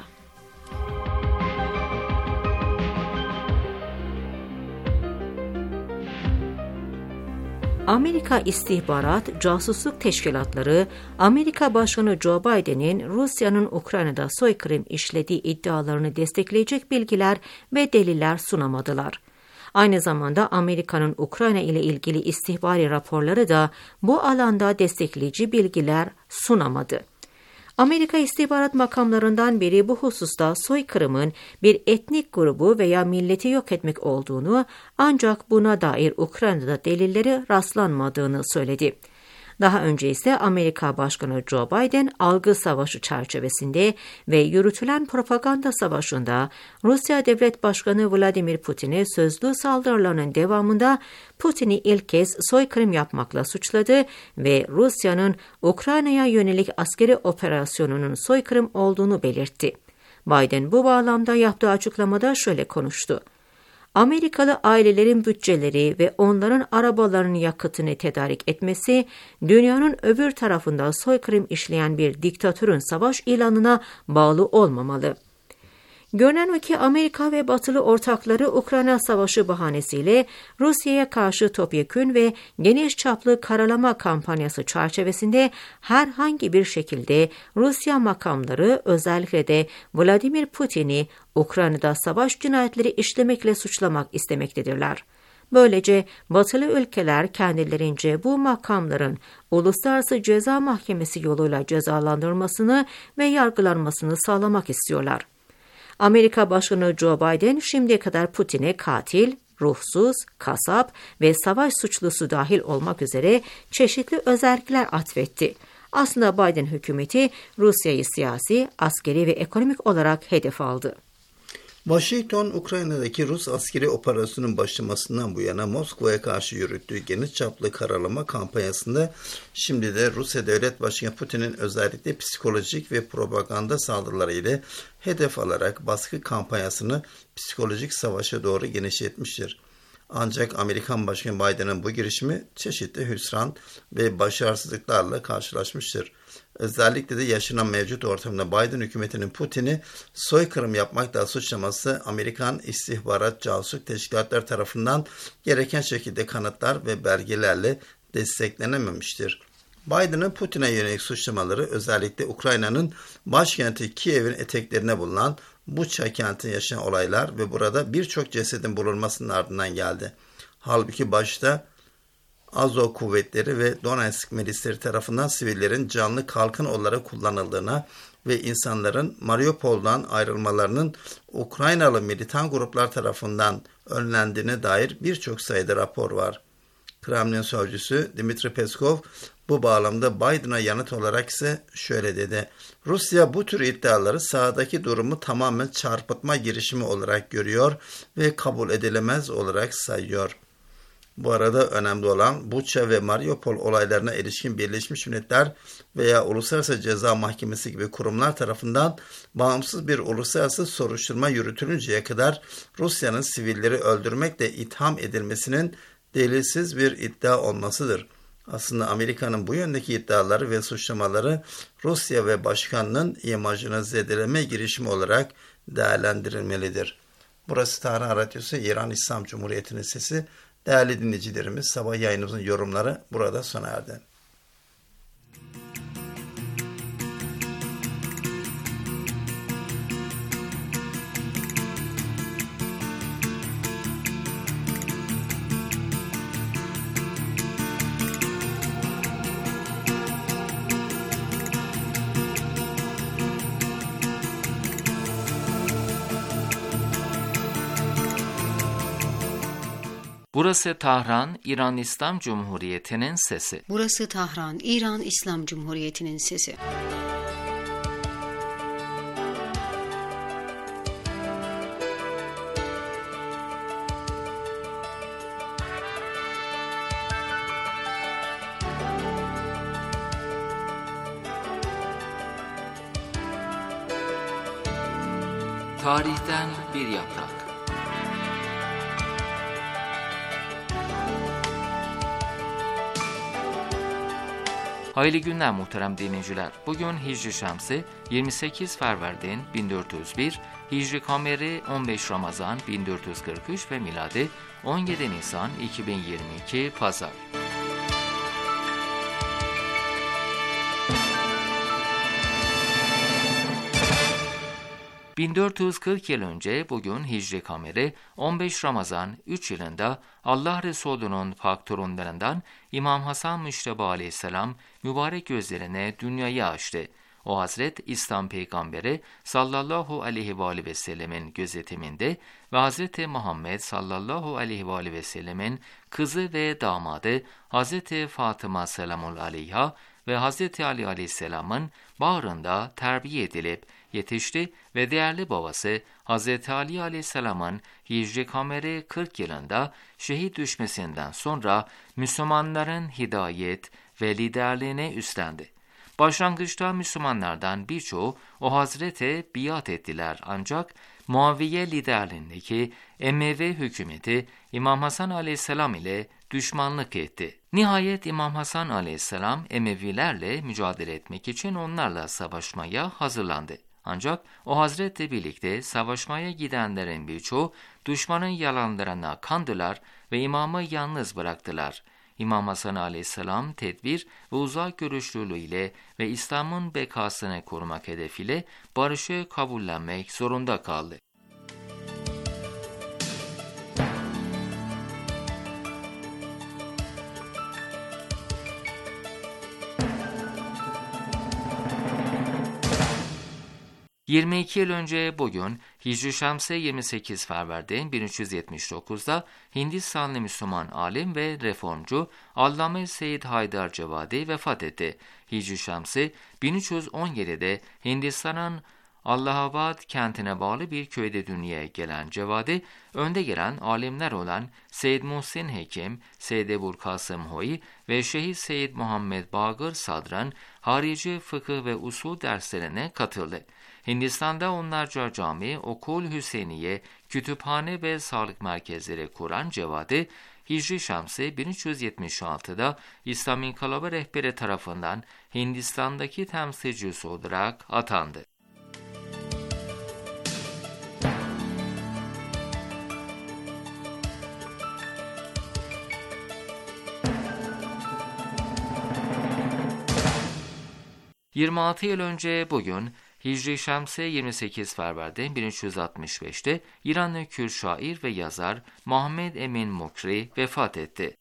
Amerika İstihbarat Casusluk Teşkilatları, Amerika Başkanı Joe Biden'in Rusya'nın Ukrayna'da soykırım işlediği iddialarını destekleyecek bilgiler ve deliller sunamadılar. Aynı zamanda Amerika'nın Ukrayna ile ilgili istihbari raporları da bu alanda destekleyici bilgiler sunamadı. Amerika istihbarat makamlarından biri bu hususta soykırımın bir etnik grubu veya milleti yok etmek olduğunu, ancak buna dair Ukrayna'da delilleri rastlanmadığını söyledi. Daha önce ise Amerika Başkanı Joe Biden algı savaşı çerçevesinde ve yürütülen propaganda savaşında Rusya Devlet Başkanı Vladimir Putin'e sözlü saldırılarının devamında Putin'i ilk kez soykırım yapmakla suçladı ve Rusya'nın Ukrayna'ya yönelik askeri operasyonunun soykırım olduğunu belirtti. Biden bu bağlamda yaptığı açıklamada şöyle konuştu. Amerikalı ailelerin bütçeleri ve onların arabalarının yakıtını tedarik etmesi, dünyanın öbür tarafında soykırım işleyen bir diktatörün savaş ilanına bağlı olmamalı. Görünen o ki Amerika ve batılı ortakları Ukrayna Savaşı bahanesiyle Rusya'ya karşı topyekün ve geniş çaplı karalama kampanyası çerçevesinde herhangi bir şekilde Rusya makamları, özellikle de Vladimir Putin'i Ukrayna'da savaş cinayetleri işlemekle suçlamak istemektedirler. Böylece batılı ülkeler kendilerince bu makamların Uluslararası Ceza Mahkemesi yoluyla cezalandırılmasını ve yargılanmasını sağlamak istiyorlar. Amerika Başkanı Joe Biden şimdiye kadar Putin'e katil, ruhsuz, kasap ve savaş suçlusu dahil olmak üzere çeşitli özellikler atfetti. Aslında Biden hükümeti Rusya'yı siyasi, askeri ve ekonomik olarak hedef aldı. Washington, Ukrayna'daki Rus askeri operasyonun başlamasından bu yana Moskova'ya karşı yürüttüğü geniş çaplı karalama kampanyasında şimdi de Rusya Devlet Başkanı Putin'in özellikle psikolojik ve propaganda saldırıları ile hedef alarak baskı kampanyasını psikolojik savaşa doğru genişletmiştir. Ancak Amerikan Başkanı Biden'ın bu girişimi çeşitli hüsran ve başarısızlıklarla karşılaşmıştır. Özellikle de yaşanan mevcut ortamda Biden hükümetinin Putin'i soykırım yapmakla suçlaması Amerikan istihbarat casusluk teşkilatları tarafından gereken şekilde kanıtlar ve belgelerle desteklenememiştir. Biden'ın Putin'e yönelik suçlamaları özellikle Ukrayna'nın başkenti Kiev'in eteklerine bulunan Buça kentinde yaşanan olaylar ve burada birçok cesedin bulunmasının ardından geldi. Halbuki başta Azov kuvvetleri ve Donetsk milisleri tarafından sivillerin canlı kalkın olarak kullanıldığına ve insanların Mariupol'dan ayrılmalarının Ukraynalı militan gruplar tarafından önlendiğine dair birçok sayıda rapor var. Kremlin sözcüsü Dmitri Peskov bu bağlamda Biden'a yanıt olarak ise şöyle dedi. Rusya bu tür iddiaları sahadaki durumu tamamen çarpıtma girişimi olarak görüyor ve kabul edilemez olarak sayıyor. Bu arada önemli olan Buça ve Mariupol olaylarına ilişkin Birleşmiş Milletler veya Uluslararası Ceza Mahkemesi gibi kurumlar tarafından bağımsız bir uluslararası soruşturma yürütülünceye kadar Rusya'nın sivilleri öldürmekle itham edilmesinin delilsiz bir iddia olmasıdır. Aslında Amerika'nın bu yöndeki iddiaları ve suçlamaları Rusya ve başkanının imajını zedeleme girişimi olarak değerlendirilmelidir. Burası Tahran Radyosu, İran İslam Cumhuriyeti'nin sesi. Değerli dinleyicilerimiz, sabah yayınımızın yorumları burada sona erdi. Burası Tahran, İran İslam Cumhuriyeti'nin sesi. Burası Tahran, İran İslam Cumhuriyeti'nin sesi. Tarihten bir yaprak. Hayırlı günler muhterem dinleyiciler. Bugün Hicri Şemsi yirmi sekiz Ferverdin bin dört yüz bir, Hicri Kameri on beş Ramazan bin dört yüz kırk üç ve miladi on yedi Nisan iki bin yirmi iki Pazar. bin dört yüz kırk yıl önce bugün Hicri Kameri on beş Ramazan üç yılında Allah Resulü'nün pak torunlarından İmam Hasan Müşteba Aleyhisselam mübarek gözlerine dünyayı açtı. O Hazret İslam Peygamberi sallallahu aleyhi ve aleyhi ve sellemin gözetiminde ve Hazreti Muhammed sallallahu aleyhi ve aleyhi ve sellemin kızı ve damadı Hazreti Fatıma selamun aleyha ve Hazreti Ali aleyhisselamın bağrında terbiye edilip yetişti ve değerli babası Hazreti Ali aleyhisselamın Hicri Kameri kırk yılında şehit düşmesinden sonra Müslümanların hidayet ve liderliğine üstlendi. Başlangıçta Müslümanlardan birçoğu o Hazrete biat ettiler ancak Muaviye liderliğindeki Emevi hükümeti İmam Hasan aleyhisselam ile düşmanlık etti. Nihayet İmam Hasan aleyhisselam Emevilerle mücadele etmek için onlarla savaşmaya hazırlandı. Ancak o Hazretle birlikte savaşmaya gidenlerin birçoğu düşmanın yalanlarına kandılar ve imamı yalnız bıraktılar. İmam Hasan aleyhisselam tedbir ve uzak görüşlülüğüyle ve İslam'ın bekasını korumak hedefiyle barışı kabullenmek zorunda kaldı. yirmi iki yıl önce bugün Hicri Şemsi yirmi sekiz Ferverdin bin üç yüz yetmiş dokuzda Hindistanlı Müslüman alim ve reformcu Allame Seyyid Haydar Cevadi vefat etti. Hicri Şemsi bin üç yüz on yedide Hindistan'ın Allahabad kentine bağlı bir köyde dünyaya gelen Cevadi, önde gelen alimler olan Seyyid Muhsin Hekim, Seyyid Ebul Kasım Hoi ve Şehit Seyyid Muhammed Bagır Sadran harici fıkıh ve usul derslerine katıldı. Hindistan'da onlarca cami, okul, Hüseyniye, kütüphane ve sağlık merkezleri kuran Cevadi, Hicri Şemsi bin üç yüz yetmiş altıda İslam İnkılabı rehberi tarafından Hindistan'daki temsilcisi olarak atandı. yirmi altı yıl önce bugün Hicri Şemsi yirmi sekiz Ferverdin bin üç yüz altmış beşte İranlı Kürt şair ve yazar Muhammed Emin Mukri vefat etti.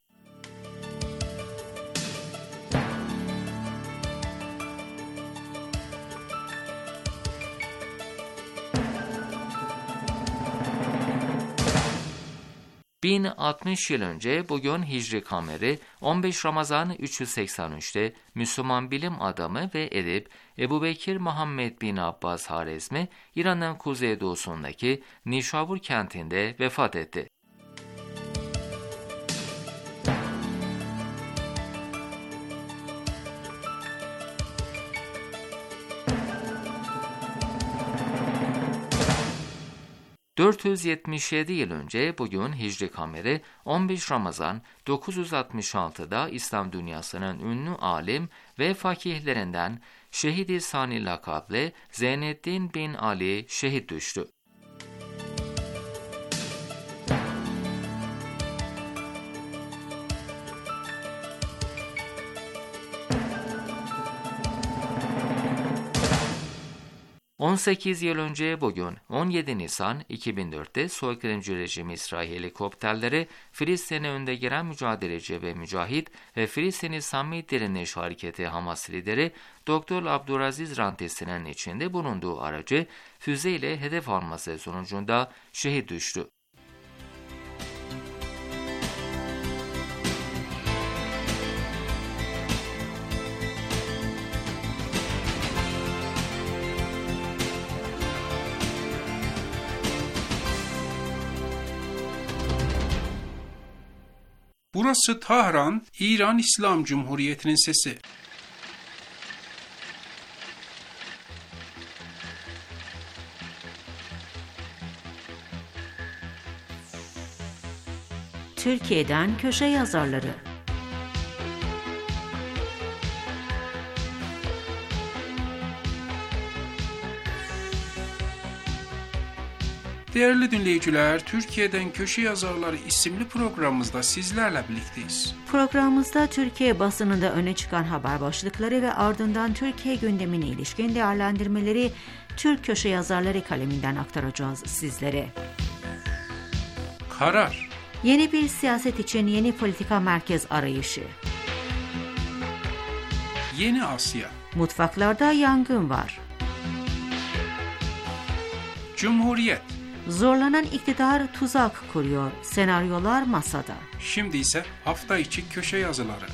bin altmış yıl önce bugün Hicri Kameri on beş Ramazan üç yüz seksen üçte Müslüman bilim adamı ve edip Ebubekir Muhammed bin Abbas Harizmi İran'ın kuzeydoğusundaki Nişabur kentinde vefat etti. dört yüz yetmiş yedi yıl önce bugün Hicri Kameri on beş Ramazan dokuz yüz altmış altıda İslam dünyasının ünlü alim ve fakihlerinden Şehid-i Sani lakaplı Zeynettin bin Ali şehit düştü. on sekiz yıl önce bugün on yedi Nisan iki bin dörtte soykırımcı rejim İsrail helikopterleri Filistin'e önde gelen mücadeleci ve mücahit ve Filistin İslami Direniş Hareketi Hamas lideri Doktor Abdülaziz Rantisi'nin içinde bulunduğu aracı füzeyle hedef alması sonucunda şehit düştü. Burası Tahran, İran İslam Cumhuriyeti'nin sesi. Türkiye'den köşe yazarları. Değerli dinleyiciler, Türkiye'den Köşe Yazarları isimli programımızda sizlerle birlikteyiz. Programımızda Türkiye basınında öne çıkan haber başlıkları ve ardından Türkiye gündemine ilişkin değerlendirmeleri Türk Köşe Yazarları kaleminden aktaracağız sizlere. Karar. Yeni bir siyaset için yeni politika merkez arayışı. Yeni Asya. Mutfaklarda yangın var. Cumhuriyet. Zorlanan iktidar tuzak kuruyor. Senaryolar masada. Şimdi ise hafta içi köşe yazıları.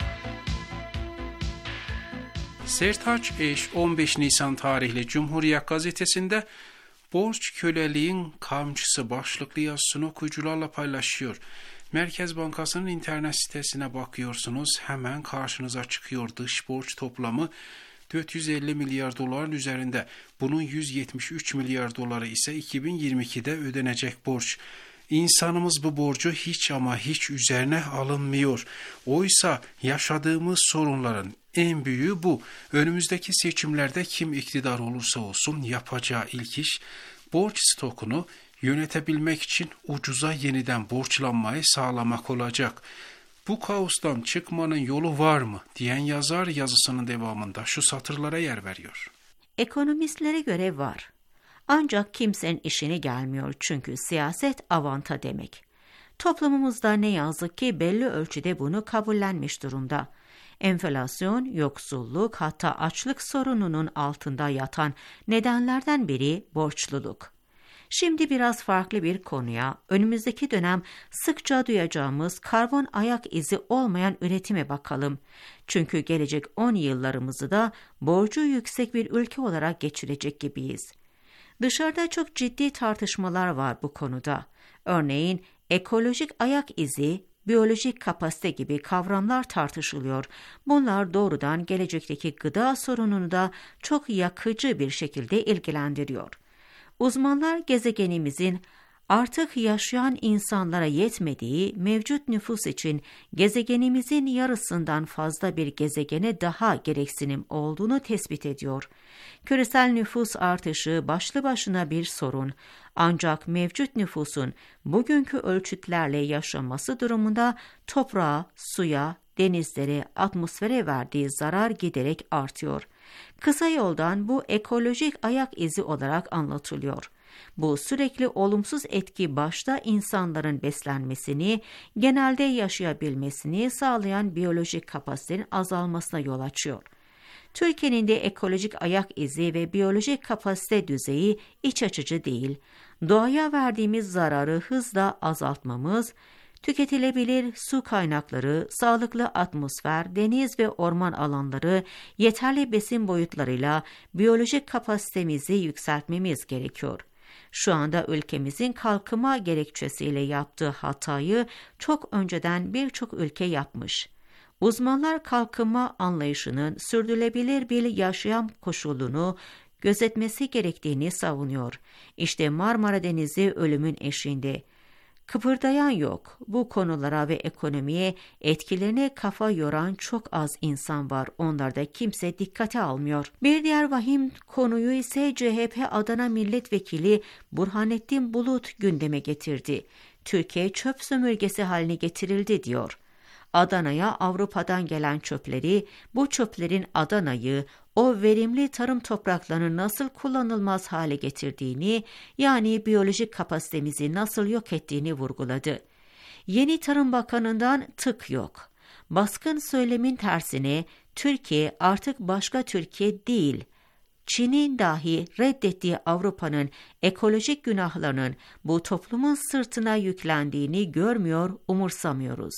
Sertaç Eş on beş Nisan tarihli Cumhuriyet gazetesinde borç köleliğin kamçısı başlıklı yazısını okuyucularla paylaşıyor. Merkez Bankası'nın internet sitesine bakıyorsunuz, hemen karşınıza çıkıyor dış borç toplamı dört yüz elli milyar doların üzerinde. Bunun yüz yetmiş üç milyar doları ise iki bin yirmi ikide ödenecek borç. İnsanımız bu borcu hiç ama hiç üzerine alınmıyor. Oysa yaşadığımız sorunların en büyüğü bu. Önümüzdeki seçimlerde kim iktidar olursa olsun yapacağı ilk iş borç stokunu yönetebilmek için ucuza yeniden borçlanmayı sağlamak olacak. Bu kaostan çıkmanın yolu var mı diyen yazar yazısının devamında şu satırlara yer veriyor. Ekonomistlere göre var. Ancak kimsenin işine gelmiyor çünkü siyaset avanta demek. Toplumumuzda ne yazık ki belli ölçüde bunu kabullenmiş durumda. Enflasyon, yoksulluk, hatta açlık sorununun altında yatan nedenlerden biri borçluluk. Şimdi biraz farklı bir konuya, önümüzdeki dönem sıkça duyacağımız karbon ayak izi olmayan üretime bakalım. Çünkü gelecek on yıllarımızı da borcu yüksek bir ülke olarak geçirecek gibiyiz. Dışarıda çok ciddi tartışmalar var bu konuda. Örneğin ekolojik ayak izi, biyolojik kapasite gibi kavramlar tartışılıyor. Bunlar doğrudan gelecekteki gıda sorununu da çok yakıcı bir şekilde ilgilendiriyor. Uzmanlar gezegenimizin artık yaşayan insanlara yetmediği mevcut nüfus için gezegenimizin yarısından fazla bir gezegene daha gereksinim olduğunu tespit ediyor. Küresel nüfus artışı başlı başına bir sorun. Ancak mevcut nüfusun bugünkü ölçütlerle yaşaması durumunda toprağa, suya, denizlere, atmosfere verdiği zarar giderek artıyor. Kısa yoldan bu ekolojik ayak izi olarak anlatılıyor. Bu sürekli olumsuz etki başta insanların beslenmesini, genelde yaşayabilmesini sağlayan biyolojik kapasitenin azalmasına yol açıyor. Türkiye'nin de ekolojik ayak izi ve biyolojik kapasite düzeyi iç açıcı değil. Doğaya verdiğimiz zararı hızla azaltmamız, tüketilebilir su kaynakları, sağlıklı atmosfer, deniz ve orman alanları, yeterli besin boyutlarıyla biyolojik kapasitemizi yükseltmemiz gerekiyor. Şu anda ülkemizin kalkınma gerekçesiyle yaptığı hatayı çok önceden birçok ülke yapmış. Uzmanlar kalkınma anlayışının sürdürülebilir bir yaşam koşulunu gözetmesi gerektiğini savunuyor. İşte Marmara Denizi ölümün eşiğinde. Kıpırdayan yok. Bu konulara ve ekonomiye etkilerine kafa yoran çok az insan var. Onlarda kimse dikkate almıyor. Bir diğer vahim konuyu ise C H P Adana Milletvekili Burhanettin Bulut gündeme getirdi. Türkiye çöp sömürgesi haline getirildi diyor. Adana'ya Avrupa'dan gelen çöpleri, bu çöplerin Adana'yı, o verimli tarım topraklarını nasıl kullanılmaz hale getirdiğini, yani biyolojik kapasitemizi nasıl yok ettiğini vurguladı. Yeni Tarım Bakanı'ndan tık yok. Baskın söylemin tersine Türkiye artık başka Türkiye değil, Çin'in dahi reddettiği Avrupa'nın ekolojik günahlarının bu toplumun sırtına yüklendiğini görmüyor, umursamıyoruz.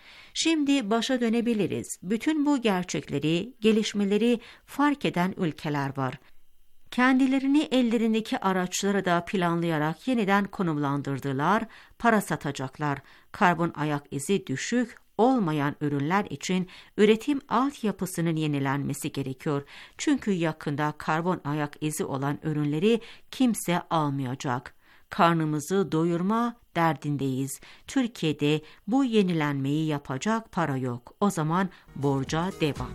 Şimdi başa dönebiliriz. Bütün bu gerçekleri, gelişmeleri fark eden ülkeler var. Kendilerini ellerindeki araçları da planlayarak yeniden konumlandırdılar, para satacaklar. Karbon ayak izi düşük, olmayan ürünler için üretim altyapısının yenilenmesi gerekiyor. Çünkü yakında karbon ayak izi olan ürünleri kimse almayacak. Karnımızı doyurma derdindeyiz. Türkiye'de bu yenilenmeyi yapacak para yok. O zaman borca devam.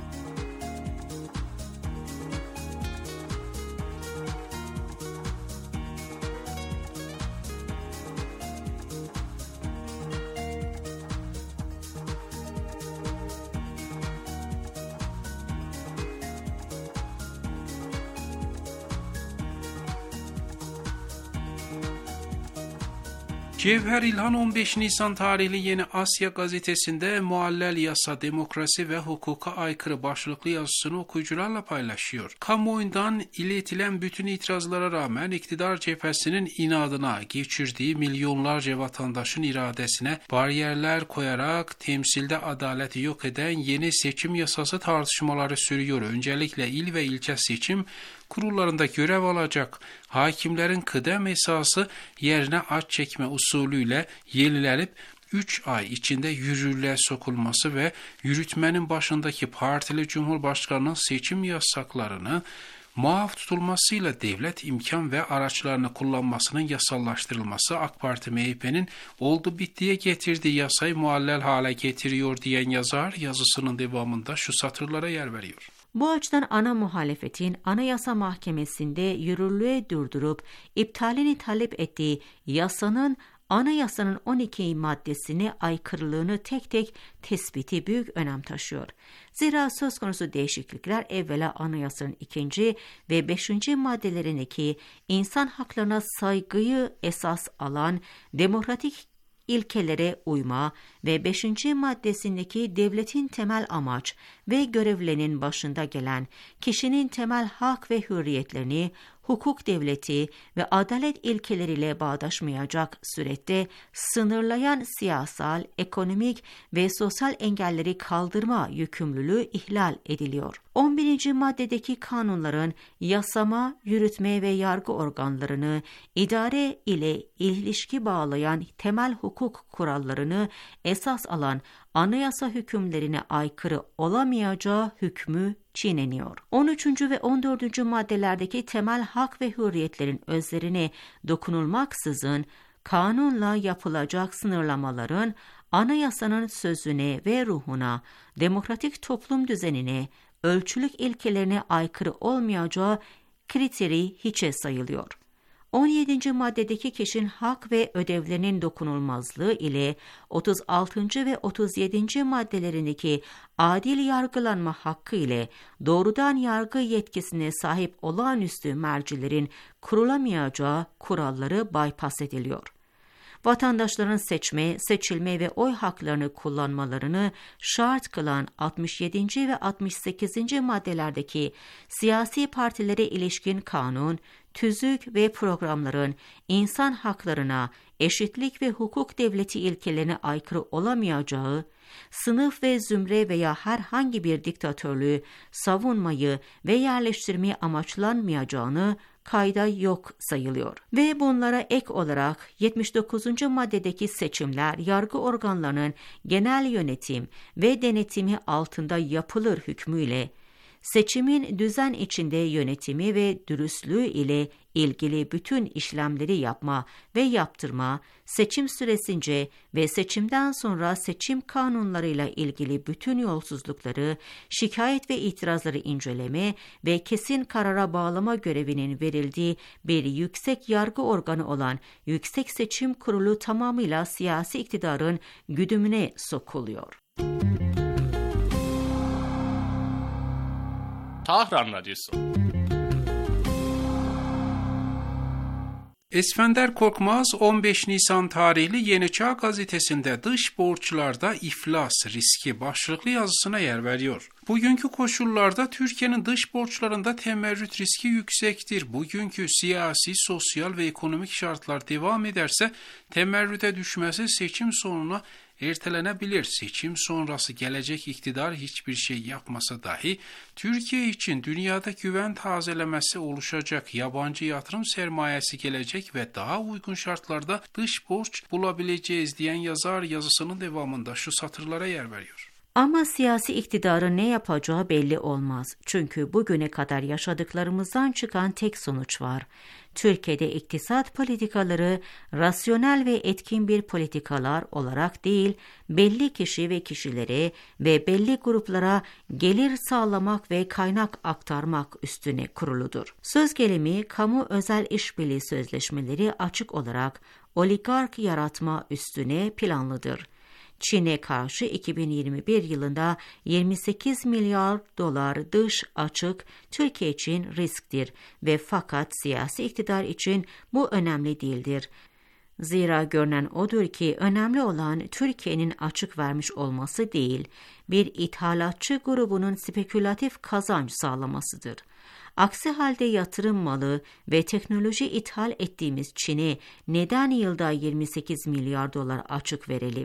Cevher İlhan on beş Nisan tarihli Yeni Asya gazetesinde muallel yasa, demokrasi ve hukuka aykırı başlıklı yazısını okuyucularla paylaşıyor. Kamuoyundan iletilen bütün itirazlara rağmen iktidar cephesinin inadına, geçirdiği milyonlarca vatandaşın iradesine bariyerler koyarak temsilde adaleti yok eden yeni seçim yasası tartışmaları sürüyor. Öncelikle il ve ilçe seçim kurullarında görev alacak hakimlerin kıdem esası yerine aç çekme usulüyle yenilenip üç ay içinde yürürlüğe sokulması ve yürütmenin başındaki partili cumhurbaşkanının seçim yasaklarını muaf tutulmasıyla devlet imkan ve araçlarını kullanmasının yasallaştırılması AK Parti M H P'nin oldu bittiye getirdiği yasayı muallel hale getiriyor diyen yazar yazısının devamında şu satırlara yer veriyor. Bu açıdan ana muhalefetin Anayasa Mahkemesi'nde yürürlüğe durdurup iptalini talep ettiği yasanın Anayasanın on iki maddesine aykırılığını tek tek tespiti büyük önem taşıyor. Zira söz konusu değişiklikler evvela anayasanın ikinci ve beşinci maddelerindeki insan haklarına saygıyı esas alan demokratik ilkelere uyma ve beşinci maddesindeki devletin temel amaç ve görevlerinin başında gelen kişinin temel hak ve hürriyetlerini hukuk devleti ve adalet ilkeleriyle bağdaşmayacak surette sınırlayan siyasal, ekonomik ve sosyal engelleri kaldırma yükümlülüğü ihlal ediliyor. on birinci maddedeki kanunların yasama, yürütme ve yargı organlarını idare ile ilişki bağlayan temel hukuk kurallarını esas alan anayasa hükümlerine aykırı olamayacağı hükmü çiğneniyor. on üçüncü ve on dördüncü maddelerdeki temel hak ve hürriyetlerin özlerine dokunulmaksızın kanunla yapılacak sınırlamaların anayasanın sözüne ve ruhuna, demokratik toplum düzenine, ölçülük ilkelerine aykırı olmayacağı kriteri hiçe sayılıyor. on yedinci maddedeki kişinin hak ve ödevlerinin dokunulmazlığı ile otuz altıncı ve otuz yedinci maddelerindeki adil yargılanma hakkı ile doğrudan yargı yetkisine sahip olağanüstü mercilerin kurulamayacağı kuralları bypass ediliyor. Vatandaşların seçme, seçilme ve oy haklarını kullanmalarını şart kılan altmış yedinci ve altmış sekizinci maddelerdeki siyasi partilere ilişkin kanun, tüzük ve programların insan haklarına, eşitlik ve hukuk devleti ilkelerine aykırı olamayacağı, sınıf ve zümre veya herhangi bir diktatörlüğü savunmayı ve yerleştirmeyi amaçlanmayacağını kayda yok sayılıyor. Ve bunlara ek olarak yetmiş dokuzuncu maddedeki seçimler yargı organlarının genel yönetim ve denetimi altında yapılır hükmüyle seçimin düzen içinde yönetimi ve dürüstlüğü ile ilgili bütün işlemleri yapma ve yaptırma, seçim süresince ve seçimden sonra seçim kanunlarıyla ilgili bütün yolsuzlukları, şikayet ve itirazları inceleme ve kesin karara bağlama görevinin verildiği bir yüksek yargı organı olan Yüksek Seçim Kurulu tamamıyla siyasi iktidarın güdümüne sokuluyor. Tahran Radyosu. Esfender Korkmaz on beş Nisan tarihli Yeni Çağ gazetesinde dış borçlarda iflas riski başlıklı yazısına yer veriyor. Bugünkü koşullarda Türkiye'nin dış borçlarında temerrüt riski yüksektir. Bugünkü siyasi, sosyal ve ekonomik şartlar devam ederse temerrüte düşmesi seçim sonuna ertelenebilir. Seçim sonrası gelecek iktidar hiçbir şey yapmasa dahi Türkiye için dünyada güven tazelemesi oluşacak, yabancı yatırım sermayesi gelecek ve daha uygun şartlarda dış borç bulabileceğiz diyen yazar yazısının devamında şu satırlara yer veriyor. Ama siyasi iktidarın ne yapacağı belli olmaz. Çünkü bugüne kadar yaşadıklarımızdan çıkan tek sonuç var. Türkiye'de iktisat politikaları rasyonel ve etkin bir politikalar olarak değil, belli kişi ve kişilere ve belli gruplara gelir sağlamak ve kaynak aktarmak üstüne kuruludur. Söz gelimi kamu özel işbirliği sözleşmeleri açık olarak oligark yaratma üstüne planlıdır. Çin'e karşı iki bin yirmi bir yılında yirmi sekiz milyar dolar dış açık Türkiye için risktir ve fakat siyasi iktidar için bu önemli değildir. Zira görünen odur ki önemli olan Türkiye'nin açık vermiş olması değil, bir ithalatçı grubunun spekülatif kazanç sağlamasıdır. Aksi halde yatırım malı ve teknoloji ithal ettiğimiz Çin'e neden yılda yirmi sekiz milyar dolar açık verelim?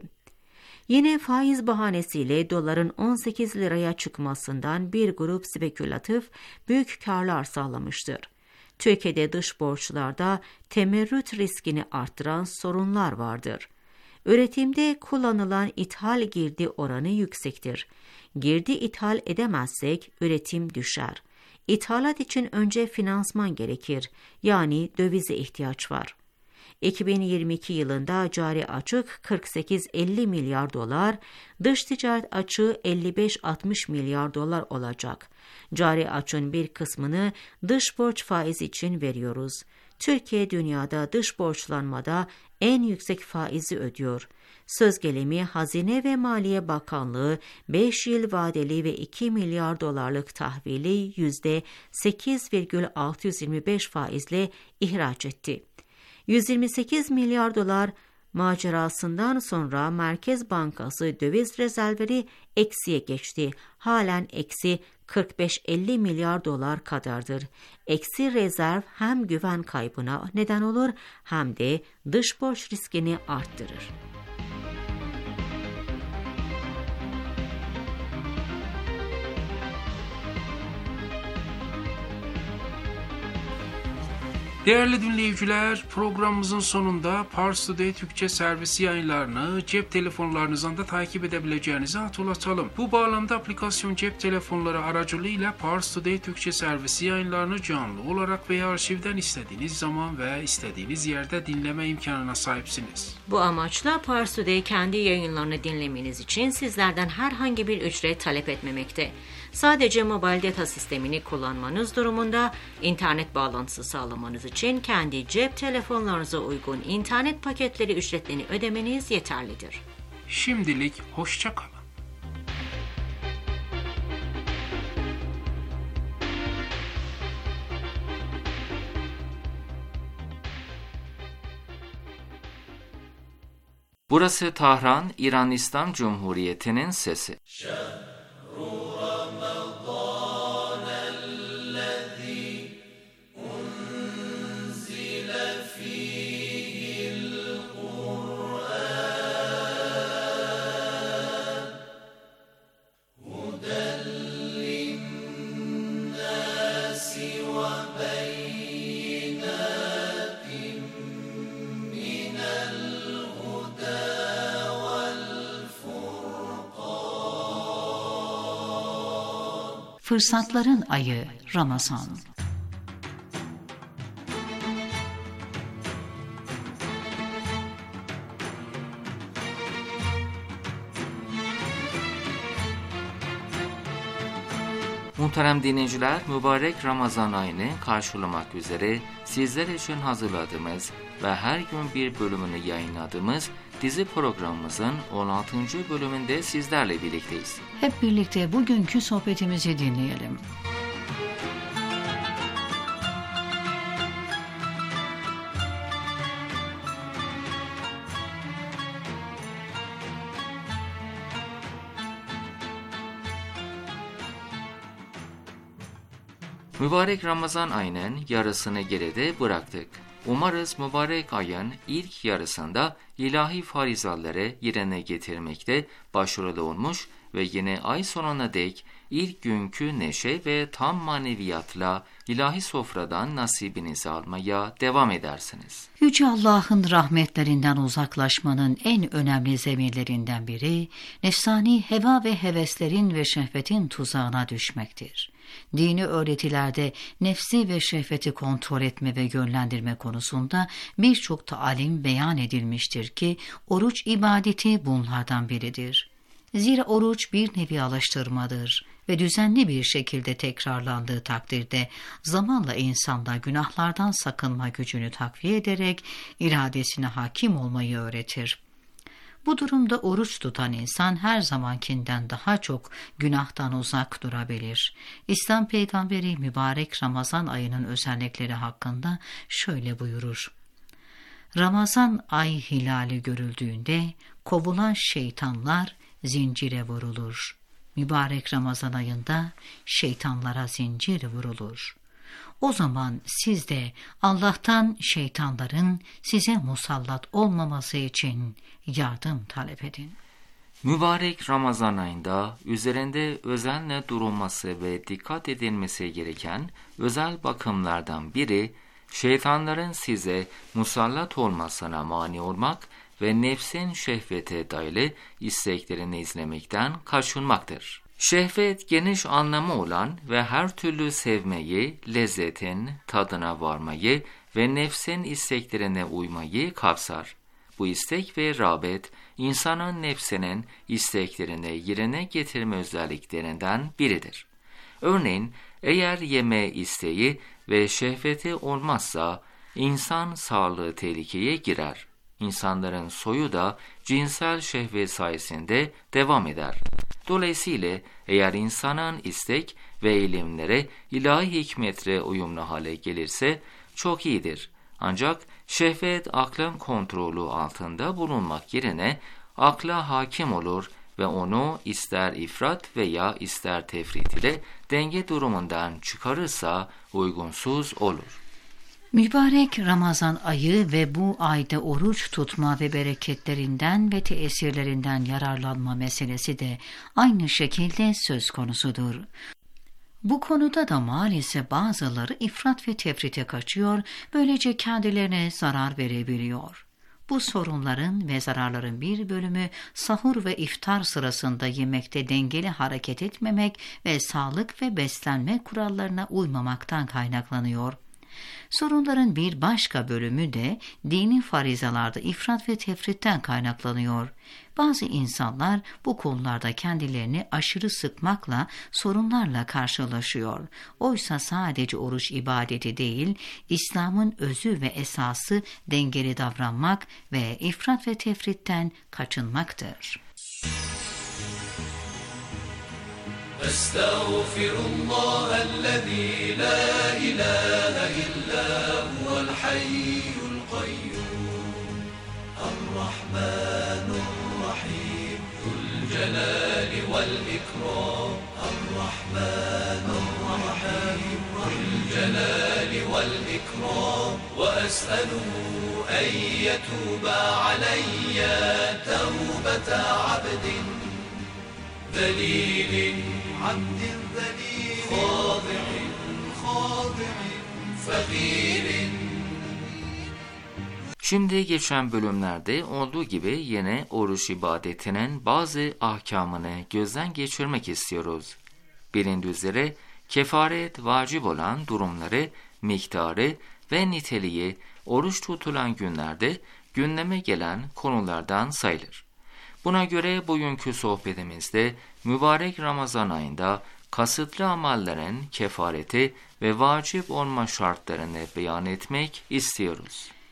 Yine faiz bahanesiyle doların on sekiz liraya çıkmasından bir grup spekülatif büyük karlar sağlamıştır. Türkiye'de dış borçlarda temerrüt riskini artıran sorunlar vardır. Üretimde kullanılan ithal girdi oranı yüksektir. Girdi ithal edemezsek üretim düşer. İthalat için önce finansman gerekir, yani dövize ihtiyaç var. iki bin yirmi iki yılında cari açık kırk sekiz elli milyar dolar, dış ticaret açığı elli beş altmış milyar dolar olacak. Cari açığın bir kısmını dış borç faizi için veriyoruz. Türkiye dünyada dış borçlanmada en yüksek faizi ödüyor. Söz gelimi Hazine ve Maliye Bakanlığı beş yıl vadeli ve iki milyar dolarlık tahvili yüzde sekiz virgül altı yüz yirmi beş faizle ihraç etti. yüz yirmi sekiz milyar dolar macerasından sonra Merkez Bankası döviz rezervleri eksiye geçti. Halen eksi kırk beş elli milyar dolar kadardır. Eksi rezerv hem güven kaybına neden olur hem de dış borç riskini arttırır. Değerli dinleyiciler, programımızın sonunda Pars Today Türkçe servisi yayınlarını cep telefonlarınızdan da takip edebileceğinizi hatırlatalım. Bu bağlamda aplikasyon cep telefonları aracılığıyla Pars Today Türkçe servisi yayınlarını canlı olarak veya arşivden istediğiniz zaman ve istediğiniz yerde dinleme imkanına sahipsiniz. Bu amaçla Pars Today kendi yayınlarını dinlemeniz için sizlerden herhangi bir ücret talep etmemekte. Sadece mobil data sistemini kullanmanız durumunda internet bağlantısı sağlamanız için kendi cep telefonlarınıza uygun internet paketleri ücretlerini ödemeniz yeterlidir. Şimdilik hoşça kalın. Burası Tahran, İran İslam Cumhuriyeti'nin sesi. Fırsatların ayı Ramazan. Muhterem dinleyiciler, mübarek Ramazan ayını karşılamak üzere sizler için hazırladığımız ve her gün bir bölümünü yayınladığımız dizi programımızın on altıncı bölümünde sizlerle birlikteyiz. Hep birlikte bugünkü sohbetimizi dinleyelim. Mübarek Ramazan ayının yarısını geride bıraktık. Umarız mübarek ayın ilk yarısında ilahi farizaları yerine getirmekte başarılı olmuş ve yine ay sonuna dek ilk günkü neşe ve tam maneviyatla ilahi sofradan nasibinizi almaya devam edersiniz. Yüce Allah'ın rahmetlerinden uzaklaşmanın en önemli zeminlerinden biri, nefsani heva ve heveslerin ve şehvetin tuzağına düşmektir. Dini öğretilerde nefsi ve şehveti kontrol etme ve yönlendirme konusunda birçok talim beyan edilmiştir ki, oruç ibadeti bunlardan biridir. Zira oruç bir nevi alıştırmadır ve düzenli bir şekilde tekrarlandığı takdirde zamanla insanda günahlardan sakınma gücünü takviye ederek iradesine hakim olmayı öğretir. Bu durumda oruç tutan insan her zamankinden daha çok günahtan uzak durabilir. İslam peygamberi mübarek Ramazan ayının özellikleri hakkında şöyle buyurur: Ramazan ay hilali görüldüğünde kovulan şeytanlar zincire vurulur. Mübarek Ramazan ayında şeytanlara zincir vurulur. O zaman siz de Allah'tan şeytanların size musallat olmaması için yardım talep edin. Mübarek Ramazan ayında üzerinde özenle durulması ve dikkat edilmesi gereken özel bakımlardan biri, şeytanların size musallat olmasına mani olmak ve nefsin şehvete dayalı isteklerini izlemekten kaçınmaktır. Şehvet geniş anlamı olan ve her türlü sevmeyi, lezzetin tadına varmayı ve nefsin isteklerine uymayı kapsar. Bu istek ve rağbet, insanın nefsinin isteklerini yerine getirme özelliklerinden biridir. Örneğin, eğer yeme isteği ve şehveti olmazsa, insan sağlığı tehlikeye girer. İnsanların soyu da cinsel şehvet sayesinde devam eder. Dolayısıyla eğer insanın istek ve eğilimleri ilahi hikmetle uyumlu hale gelirse çok iyidir. Ancak şehvet aklın kontrolü altında bulunmak yerine akla hakim olur ve onu ister ifrat veya ister tefrit ile denge durumundan çıkarırsa uygunsuz olur. Mübarek Ramazan ayı ve bu ayda oruç tutma ve bereketlerinden ve tesirlerinden yararlanma meselesi de aynı şekilde söz konusudur. Bu konuda da maalesef bazıları ifrat ve tefrite kaçıyor, böylece kendilerine zarar verebiliyor. Bu sorunların ve zararların bir bölümü sahur ve iftar sırasında yemekte dengeli hareket etmemek ve sağlık ve beslenme kurallarına uymamaktan kaynaklanıyor. Sorunların bir başka bölümü de dini farizalarda ifrat ve tefritten kaynaklanıyor. Bazı insanlar bu konularda kendilerini aşırı sıkmakla sorunlarla karşılaşıyor. Oysa sadece oruç ibadeti değil, İslam'ın özü ve esası dengeli davranmak ve ifrat ve tefritten kaçınmaktır. أستغفر الله الذي لا إله إلا هو الحي القيوم الرحمن الرحيم ذو الجلال والإكرام الرحمن الرحيم ذو الجلال والإكرام وأسأله أن يتوب علي توبة عبد ذليل عبد ذليل خاضع خاضع فقير. Şimdi geçen bölümlerde olduğu gibi yine oruç ibadetinin bazı ahkamını gözden geçirmek istiyoruz. Bilindiği üzere kefaret vacip olan durumları, miktarı ve niteliği oruç tutulan günlerde gündeme gelen konulardan sayılır. Buna göre bugünkü sohbetimizde mübarek Ramazan ayında kasıtlı amellerin kefareti ve vacip olma şartlarını beyan etmek istiyoruz.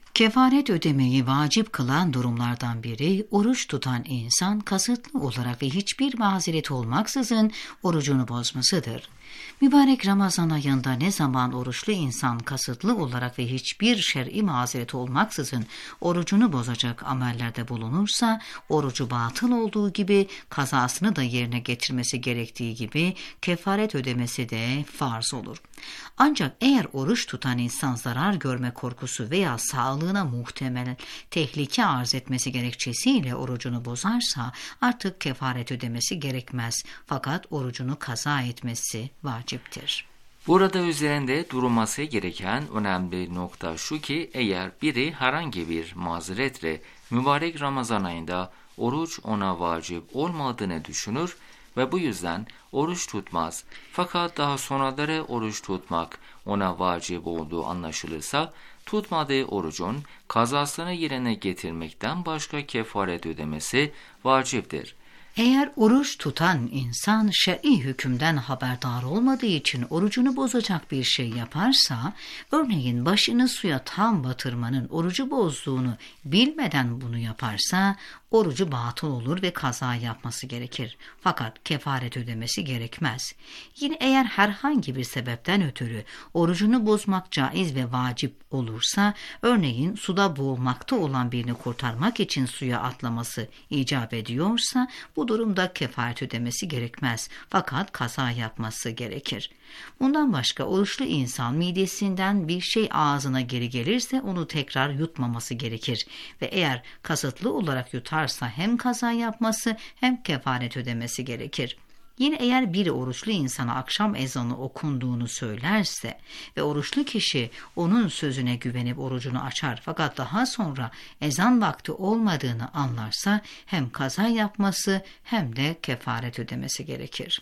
Kefaret ödemeyi vacip kılan durumlardan biri, oruç tutan insan kasıtlı olarak ve hiçbir mazeret olmaksızın orucunu bozmasıdır. Mübarek Ramazan ayında ne zaman oruçlu insan kasıtlı olarak ve hiçbir şer'i mazeret olmaksızın orucunu bozacak amellerde bulunursa, orucu batıl olduğu gibi kazasını da yerine getirmesi gerektiği gibi kefaret ödemesi de farz olur. Ancak eğer oruç tutan insan zarar görme korkusu veya sağlığına muhtemel tehlike arz etmesi gerekçesiyle orucunu bozarsa artık kefaret ödemesi gerekmez, fakat orucunu kaza etmesi vaciptir. Burada üzerinde durulması gereken önemli nokta şu ki, eğer biri herhangi bir mazeretle mübarek Ramazan ayında oruç ona vacip olmadığını düşünür ve bu yüzden oruç tutmaz, fakat daha sonraları oruç tutmak ona vacip olduğu anlaşılırsa, tutmadığı orucun kazasını yerine getirmekten başka kefaret ödemesi vaciptir. Eğer oruç tutan insan şer'i hükümden haberdar olmadığı için orucunu bozacak bir şey yaparsa, örneğin başını suya tam batırmanın orucu bozduğunu bilmeden bunu yaparsa, orucu batıl olur ve kaza yapması gerekir. Fakat kefaret ödemesi gerekmez. Yine eğer herhangi bir sebepten ötürü orucunu bozmak caiz ve vacip olursa, örneğin suda boğulmakta olan birini kurtarmak için suya atlaması icap ediyorsa, bu durumda kefaret ödemesi gerekmez, fakat kaza yapması gerekir. Bundan başka oruçlu insan midesinden bir şey ağzına geri gelirse onu tekrar yutmaması gerekir ve eğer kasıtlı olarak yutarsa hem kaza yapması hem kefaret ödemesi gerekir. Yine eğer biri oruçlu insana akşam ezanı okunduğunu söylerse ve oruçlu kişi onun sözüne güvenip orucunu açar fakat daha sonra ezan vakti olmadığını anlarsa hem kaza yapması hem de kefaret ödemesi gerekir.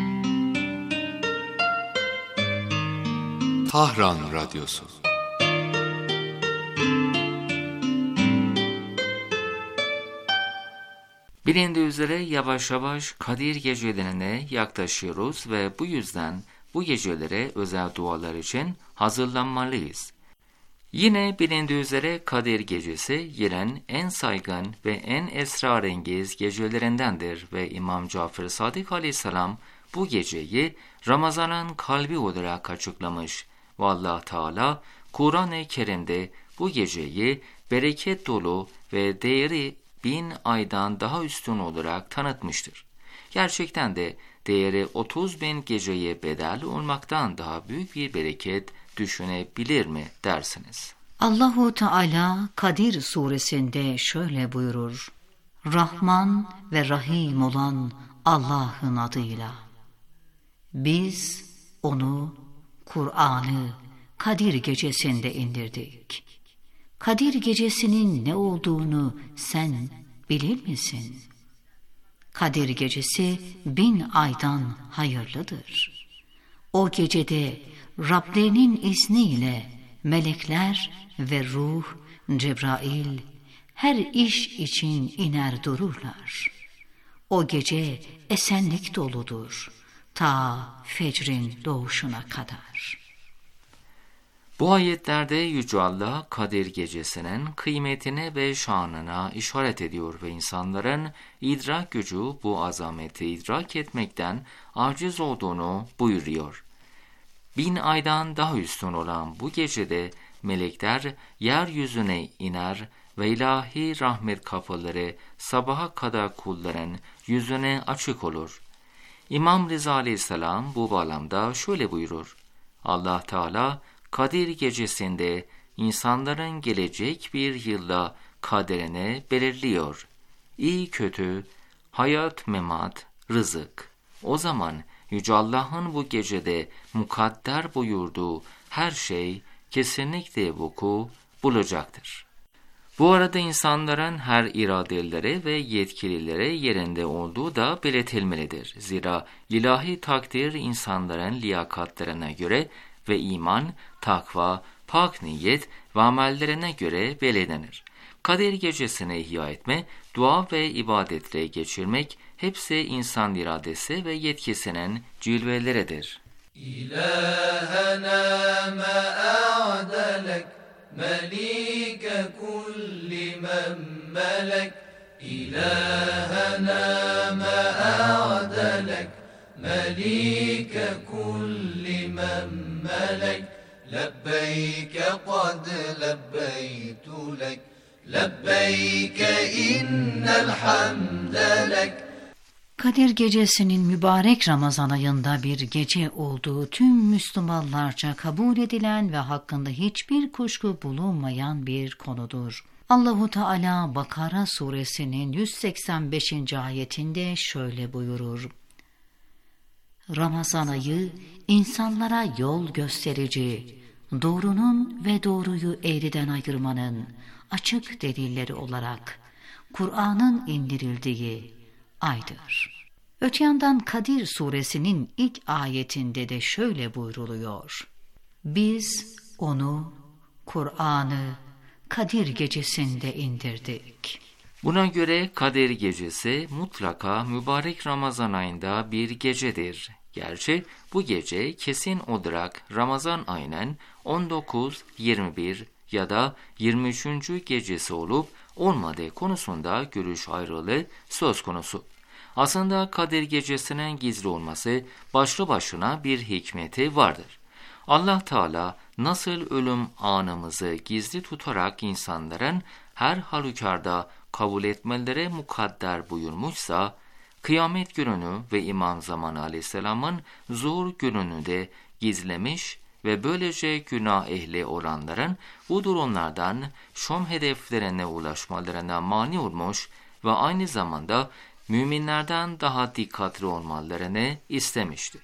Tahran Radyosu. Bilindiği üzere yavaş yavaş Kadir gecelerine yaklaşıyoruz ve bu yüzden bu gecelere özel dualar için hazırlanmalıyız. Yine bilindiği üzere Kadir gecesi yılın en saygın ve en esrarengiz gecelerindendir ve İmam Cafer Sadık Aleyhisselam bu geceyi Ramazan'ın kalbi olarak açıklamış ve Allah Teala Kur'an-ı Kerim'de bu geceyi bereket dolu ve değeri bin aydan daha üstün olarak tanıtmıştır. Gerçekten de değeri otuz bin geceye bedel olmaktan daha büyük bir bereket düşünebilir mi dersiniz? Allahu Teala Kadir suresinde şöyle buyurur: Rahman ve Rahim olan Allah'ın adıyla. Biz onu, Kur'an'ı Kadir gecesinde indirdik. Kadir gecesinin ne olduğunu sen bilir misin? Kadir gecesi bin aydan hayırlıdır. O gecede Rablerinin izniyle melekler ve ruh, Cebrail her iş için iner dururlar. O gece esenlik doludur ta fecrin doğuşuna kadar. Bu ayetlerde Yüce Allah Kadir gecesinin kıymetine ve şanına işaret ediyor ve insanların idrak gücü bu azameti idrak etmekten aciz olduğunu buyuruyor. Bin aydan daha üstün olan bu gecede melekler yeryüzüne iner ve ilahi rahmet kapıları sabaha kadar kulların yüzüne açık olur. İmam Rıza Aleyhisselam bu bağlamda şöyle buyurur: Allah Teala Kadir gecesinde insanların gelecek bir yılda kaderini belirliyor. İyi kötü, hayat memat, rızık. O zaman Yüce Allah'ın bu gecede mukadder buyurduğu her şey kesinlikle vuku bulacaktır. Bu arada insanların her iradeleri ve yetkilileri yerinde olduğu da belirtilmelidir. Zira ilahi takdir insanların liyakatlarına göre ve iman, takva, pak niyet ve amellerine göre belirlenir. Kadir gecesini ihya etme, dua ve ibadetle geçirmek hepsi insan iradesi ve yetkisinin cilveleridir. İlâhena ma a'delek مليك كل من ملك إلهنا ما أعدلك مليك كل من ملك لبيك قد لبيت لك لبيك إن الحمد لك. Kadir Gecesi'nin mübarek Ramazan ayında bir gece olduğu tüm Müslümanlarca kabul edilen ve hakkında hiçbir kuşku bulunmayan bir konudur. Allahu Teala Bakara suresinin yüz seksen beşinci ayetinde şöyle buyurur: Ramazan ayı insanlara yol gösterici, doğrunun ve doğruyu eğriden ayırmanın açık delilleri olarak Kur'an'ın indirildiği aydır. Öte yandan Kadir suresinin ilk ayetinde de şöyle buyruluyor: Biz onu, Kur'an'ı Kadir gecesinde indirdik. Buna göre Kadir gecesi mutlaka mübarek Ramazan ayında bir gecedir. Gerçi bu gece kesin olarak Ramazan ayının on dokuz, yirmi bir ya da yirmi üçüncü gecesi olup olmadığı konusunda görüş ayrılığı söz konusu. Aslında Kadir gecesinin gizli olması başlı başına bir hikmeti vardır. Allah Teala nasıl ölüm anımızı gizli tutarak insanların her halükarda kabul etmeleri mukadder buyurmuşsa, kıyamet gününü ve İmam Zaman Aleyhisselam'ın zuhur gününü de gizlemiş ve böylece günah ehli olanların bu durumlardan şom hedeflerine ulaşmalarına mani olmuş ve aynı zamanda müminlerden daha dikkatli olmalarını istemiştir.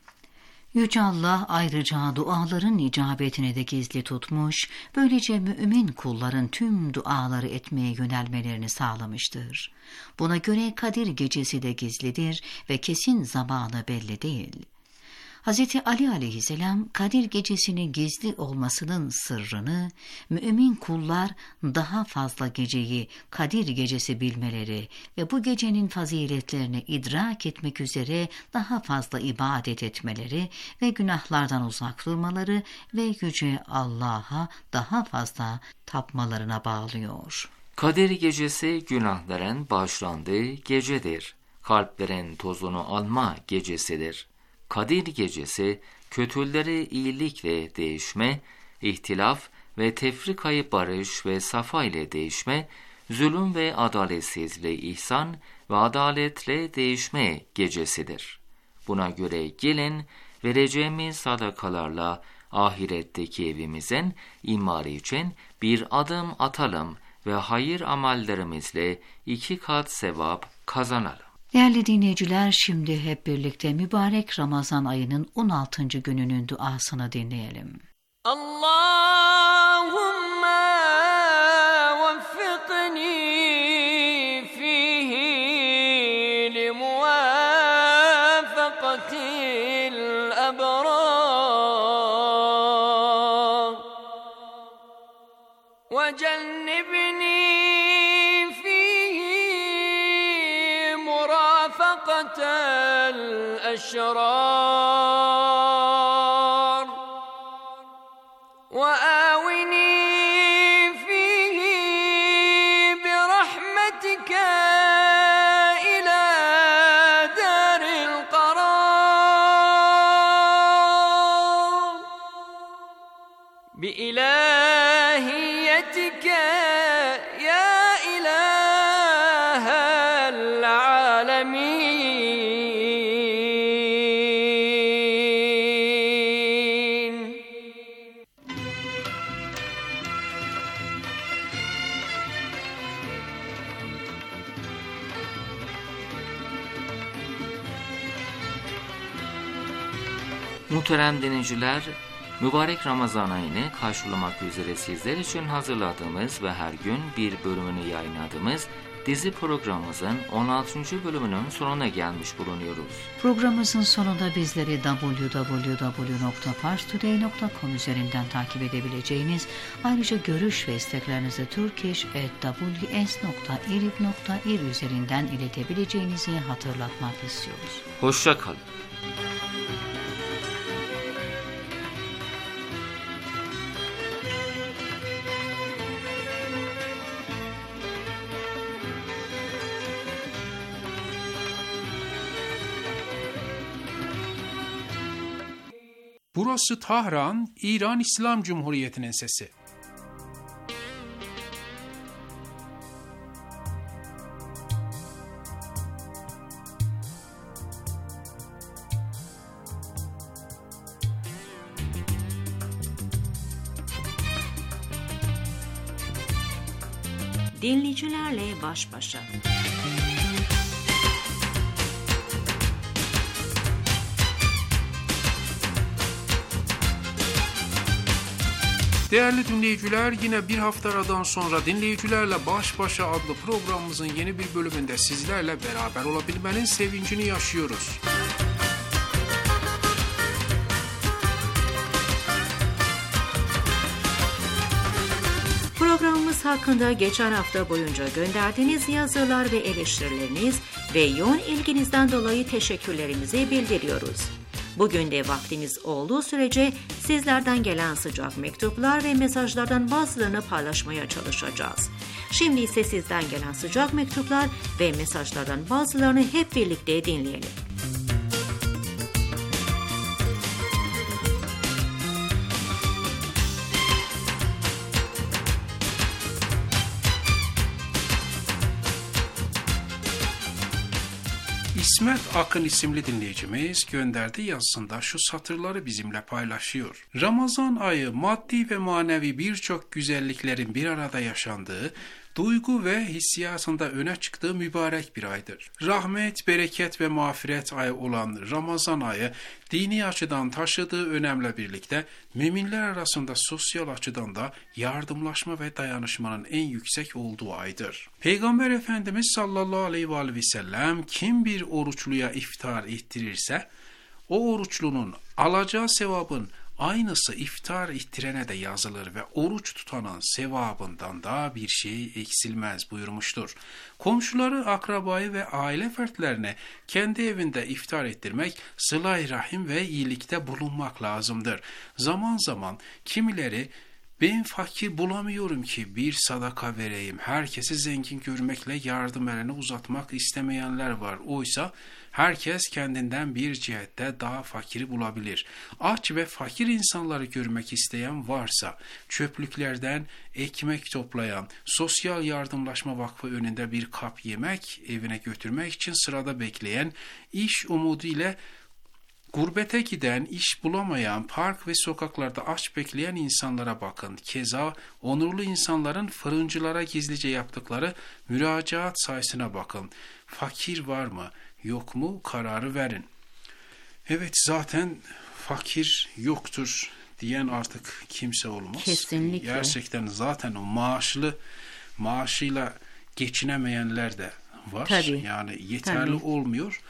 Yüce Allah ayrıca duaların icabetini de gizli tutmuş, böylece mümin kulların tüm duaları etmeye yönelmelerini sağlamıştır. Buna göre Kadir gecesi de gizlidir ve kesin zamanı belli değil. Hazreti Ali aleyhisselam Kadir gecesinin gizli olmasının sırrını mümin kullar daha fazla geceyi Kadir gecesi bilmeleri ve bu gecenin faziletlerini idrak etmek üzere daha fazla ibadet etmeleri ve günahlardan uzak durmaları ve Yüce Allah'a daha fazla tapmalarına bağlıyor. Kadir gecesi günahların bağışlandığı gecedir. Kalplerin tozunu alma gecesidir. Kadir gecesi kötüleri iyilikle değişme, ihtilaf ve tefrikayı barış ve safa ile değişme, zulüm ve adaletsizliği ihsan ve adaletle değişme gecesidir. Buna göre gelin vereceğimiz sadakalarla ahiretteki evimizin imarı için bir adım atalım ve hayır amellerimizle iki kat sevap kazanalım. Değerli dinleyiciler, şimdi hep birlikte mübarek Ramazan ayının on altıncı gününün duasını dinleyelim. Allahümme veffikni fihi li muvafakatil ebrar ve cennibni الأشرار وآوني فيه برحمتك إلى دار القرار بإلهيتك يا إله العالمين. Muhterem dinleyiciler, mübarek Ramazan ayını karşılamak üzere sizler için hazırladığımız ve her gün bir bölümünü yayınladığımız dizi programımızın on altıncı bölümünün sonuna gelmiş bulunuyoruz. Programımızın sonunda bizleri double-u double-u double-u nokta pars today nokta com üzerinden takip edebileceğiniz, ayrıca görüş ve isteklerinizi turkish at w s nokta irib nokta ir üzerinden iletebileceğinizi hatırlatmak istiyoruz. Hoşça kalın. Burası Tahran, İran İslam Cumhuriyeti'nin sesi. Dinleyicilerle baş başa. Değerli dinleyiciler, yine bir hafta aradan sonra Dinleyicilerle Baş Başa adlı programımızın yeni bir bölümünde sizlerle beraber olabilmenin sevincini yaşıyoruz. Programımız hakkında geçen hafta boyunca gönderdiğiniz yazılar ve eleştirileriniz ve yoğun ilginizden dolayı teşekkürlerimizi bildiriyoruz. Bugün de vaktimiz olduğu sürece sizlerden gelen sıcak mektuplar ve mesajlardan bazılarını paylaşmaya çalışacağız. Şimdi ise sizden gelen sıcak mektuplar ve mesajlardan bazılarını hep birlikte dinleyelim. İsmet Akın isimli dinleyicimiz gönderdiği yazısında şu satırları bizimle paylaşıyor. Ramazan ayı maddi ve manevi birçok güzelliklerin bir arada yaşandığı, duygu ve hissiyatında öne çıktığı mübarek bir aydır. Rahmet, bereket ve mağfiret ayı olan Ramazan ayı, dini açıdan taşıdığı önemle birlikte, müminler arasında sosyal açıdan da yardımlaşma ve dayanışmanın en yüksek olduğu aydır. Peygamber Efendimiz sallallahu aleyhi ve sellem, kim bir oruçluya iftar ettirirse, o oruçlunun alacağı sevabın aynısı iftar ettirene de yazılır ve oruç tutanın sevabından da bir şey eksilmez buyurmuştur. Komşuları, akrabayı ve aile fertlerine kendi evinde iftar ettirmek, sıla-i rahim ve iyilikte bulunmak lazımdır. Zaman zaman kimileri, ben fakir bulamıyorum ki bir sadaka vereyim, herkesi zengin görmekle yardım elini uzatmak istemeyenler var. Oysa herkes kendinden bir cihette daha fakiri bulabilir. Aç ve fakir insanları görmek isteyen varsa, çöplüklerden ekmek toplayan, Sosyal Yardımlaşma Vakfı önünde bir kap yemek evine götürmek için sırada bekleyen, iş umudu ile gurbete giden, iş bulamayan, park ve sokaklarda aç bekleyen insanlara bakın. Keza onurlu insanların fırıncılara gizlice yaptıkları müracaat sayısına bakın. Fakir var mı, yok mu kararı verin. Evet, zaten fakir yoktur diyen artık kimse olmaz. Kesinlikle. Gerçekten zaten o maaşlı, maaşıyla geçinemeyenler de var. Tabii. Yani yeterli Tabii. olmuyor.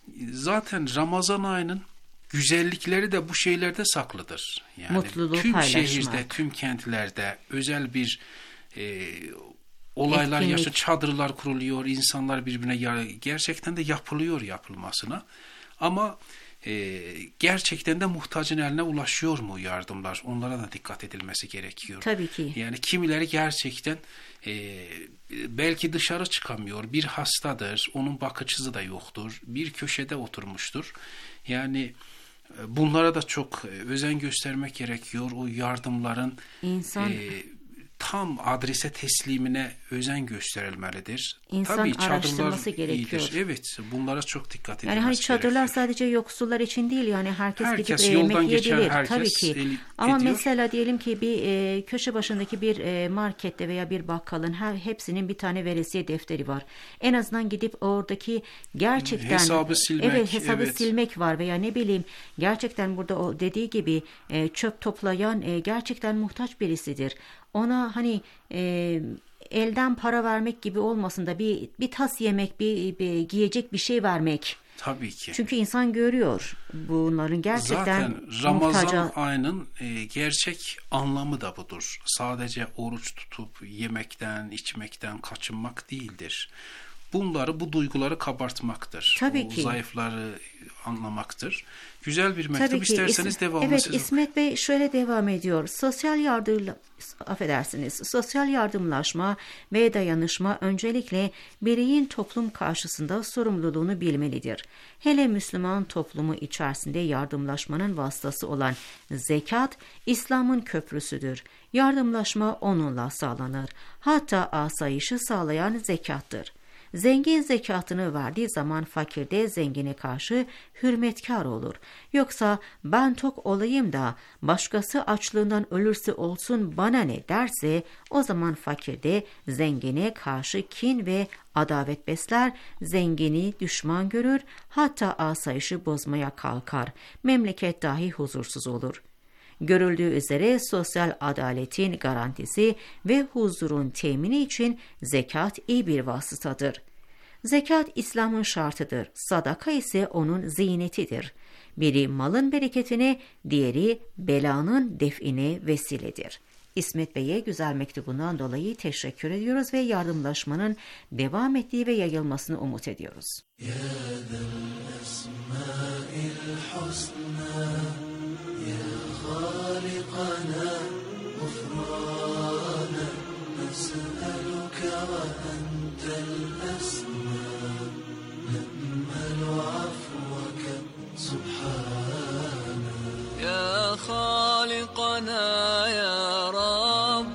Zaten Ramazan ayının güzellikleri de bu şeylerde saklıdır. Yani mutluluğu tüm paylaşmak. şehirde, tüm kentlerde özel bir e, olaylar Etkinlik. yaşanıyor, çadırlar kuruluyor, insanlar birbirine yar- gerçekten de yapılıyor yapılmasına. Ama e, gerçekten de muhtacın eline ulaşıyor mu yardımlar? Onlara da dikkat edilmesi gerekiyor. Tabii ki. Yani kimileri gerçekten e, belki dışarı çıkamıyor, bir hastadır, onun bakıcısı da yoktur, bir köşede oturmuştur. Yani bunlara da çok özen göstermek gerekiyor. O yardımların İnsan e, tam adrese teslimine özen gösterilmelidir. İnsan Tabii araştırması çadırlar gerekiyor. iyidir. Evet, bunlara çok dikkat edilmesi Yani hani çadırlar gerekiyor. sadece yoksullar için değil, yani herkes, Herkes gidip yoldan yemek geçen yiyebilir herkes tabii ki. el- Ama ediyor. mesela diyelim ki bir e, köşe başındaki bir e, markette veya bir bakkalın her hepsinin bir tane veresiye defteri var. En azından gidip oradaki gerçekten Hesabı silmek, evet hesabı evet. silmek var veya ne bileyim gerçekten burada o dediği gibi e, çöp toplayan e, gerçekten muhtaç birisidir. Ona hani e, elden para vermek gibi olmasın da bir bir tas yemek, bir, bir giyecek bir şey vermek. Tabii ki. Çünkü insan görüyor bunların gerçekten Zaten Ramazan muhtaca. ayının e, gerçek anlamı da budur. Sadece oruç tutup yemekten, içmekten kaçınmak değildir. bunları, bu duyguları kabartmaktır. Tabii o ki. zayıfları anlamaktır. Güzel bir mektup. Tabii ki. İsterseniz İs- devamını Evet, sizin. İsmet Bey şöyle devam ediyor. Sosyal yardım, affedersiniz, sosyal yardımlaşma ve dayanışma öncelikle bireyin toplum karşısında sorumluluğunu bilmelidir. Hele Müslüman toplumu içerisinde yardımlaşmanın vasıtası olan zekat, İslam'ın köprüsüdür. Yardımlaşma onunla sağlanır. Hatta asayişi sağlayan zekattır. Zengin zekatını verdiği zaman fakir de zengine karşı hürmetkar olur. Yoksa ben tok olayım da başkası açlığından ölürse olsun bana ne derse, o zaman fakir de zengine karşı kin ve adavet besler, zengini düşman görür, hatta asayişi bozmaya kalkar. Memleket dahi huzursuz olur. Görüldüğü üzere sosyal adaletin garantisi ve huzurun temini için zekat iyi bir vasıtadır. Zekat İslam'ın şartıdır, sadaka ise onun ziynetidir. Biri malın bereketine, diğeri belanın define vesiledir. İsmet Bey'e güzel mektubundan dolayı teşekkür ediyoruz ve yardımlaşmanın devam ettiği ve yayılmasını umut ediyoruz. يا خالقنا يا رب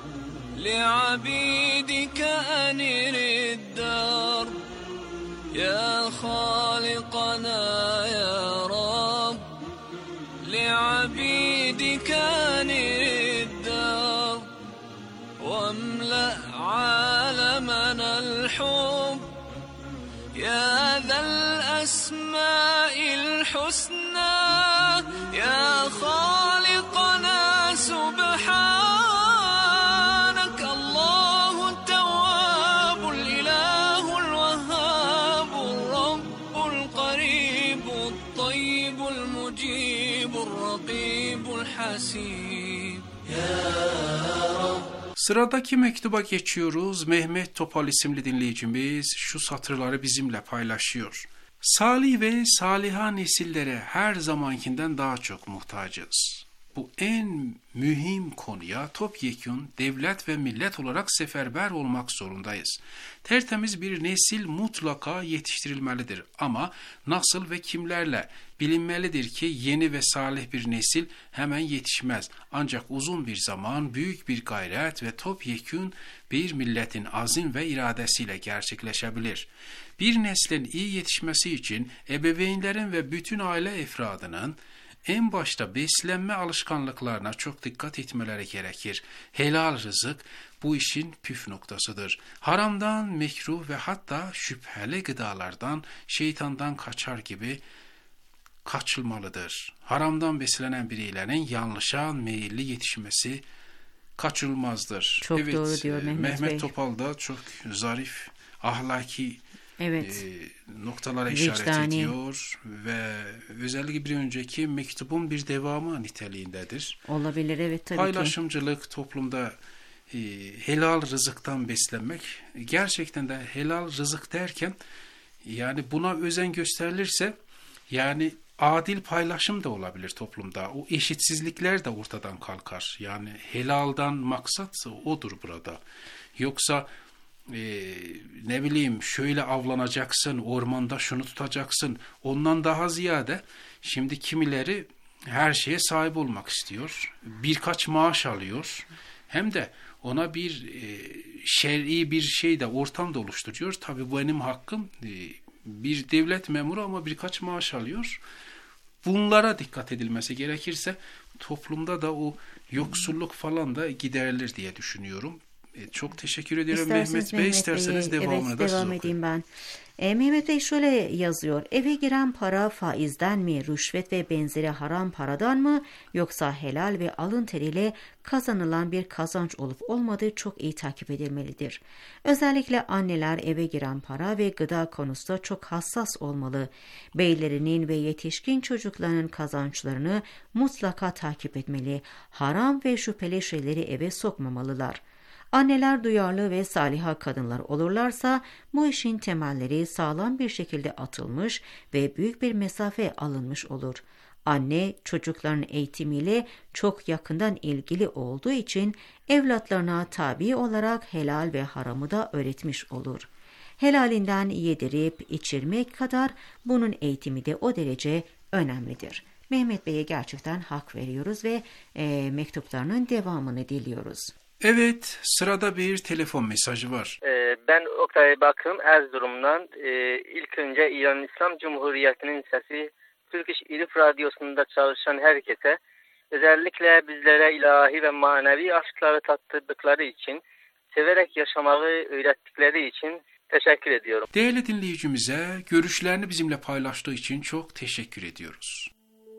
لعبيدك أنر الدرب يا خالقنا يا رب لعبيدك أنر الدرب واملأ عالمنا الحب يا ذا الأسماء الحسنى يا خالقنا سبحانك الله التواب الإله الوهاب الرب القريب الطيب المجيب الرقيب الحسيب يا رب. Sıradaki mektuba geçiyoruz. Mehmet Topal isimli dinleyicimiz şu satırları bizimle paylaşıyor. Salih ve saliha nesillere her zamankinden daha çok muhtacız. Bu en mühim konuya topyekun devlet ve millet olarak seferber olmak zorundayız. Tertemiz bir nesil mutlaka yetiştirilmelidir ama nasıl ve kimlerle bilinmelidir ki yeni ve salih bir nesil hemen yetişmez. Ancak uzun bir zaman, büyük bir gayret ve topyekun bir milletin azim ve iradesiyle gerçekleşebilir. Bir neslin iyi yetişmesi için ebeveynlerin ve bütün aile efradının en başta beslenme alışkanlıklarına çok dikkat etmeleri gerekir. Helal rızık bu işin püf noktasıdır. Haramdan, mekruh ve hatta şüpheli gıdalardan, şeytandan kaçar gibi kaçılmalıdır. Haramdan beslenen bireylerin yanlışa meyilli yetişmesi kaçınılmazdır. Çok evet, doğru diyor Mehmet, Mehmet Bey. Topal da çok zarif, ahlaki Evet. e, noktalara işaret Vicdani. ediyor ve özellikle bir önceki mektubun bir devamı niteliğindedir. Olabilir, evet, tabii ki. Paylaşımcılık, toplumda e, helal rızıktan beslenmek, gerçekten de helal rızık derken yani buna özen gösterilirse yani adil paylaşım da olabilir toplumda. O eşitsizlikler de ortadan kalkar. Yani helaldan maksat odur burada. Yoksa Ee, ne bileyim şöyle avlanacaksın, ormanda şunu tutacaksın, ondan daha ziyade şimdi kimileri her şeye sahip olmak istiyor, birkaç maaş alıyor, hem de ona bir e, şer'i bir şey de ortam da oluşturuyor. Tabii bu benim hakkım, e, bir devlet memuru ama birkaç maaş alıyor. Bunlara dikkat edilmesi gerekirse toplumda da o yoksulluk falan da giderilir diye düşünüyorum. Çok teşekkür ederim Mehmet Bey. Mehmet İsterseniz Bey'e, devamını evet, da siz devam okuyun. edeyim ben. E, Mehmet Bey şöyle yazıyor. Eve giren para faizden mi, rüşvet ve benzeri haram paradan mı, yoksa helal ve alın teriyle kazanılan bir kazanç olup olmadığı çok iyi takip edilmelidir. Özellikle anneler eve giren para ve gıda konusunda çok hassas olmalı. Beylerinin ve yetişkin çocuklarının kazançlarını mutlaka takip etmeli. Haram ve şüpheli şeyleri eve sokmamalılar. Anneler duyarlı ve saliha kadınlar olurlarsa bu işin temelleri sağlam bir şekilde atılmış ve büyük bir mesafe alınmış olur. Anne çocukların eğitimiyle çok yakından ilgili olduğu için evlatlarına tabi olarak helal ve haramı da öğretmiş olur. Helalinden yedirip içirmek kadar bunun eğitimi de o derece önemlidir. Mehmet Bey'e gerçekten hak veriyoruz ve e, mektuplarının devamını diliyoruz. Evet, sırada bir telefon mesajı var. Ee, ben Oktay Bakım Erzurum'dan. Ee, ilk önce İran İslam Cumhuriyeti'nin sesi Türk İş İrif Radyosu'nda çalışan herkese, özellikle bizlere ilahi ve manevi aşkları tattırdıkları için, severek yaşamayı öğrettikleri için teşekkür ediyorum. Değerli dinleyicimize görüşlerini bizimle paylaştığı için çok teşekkür ediyoruz.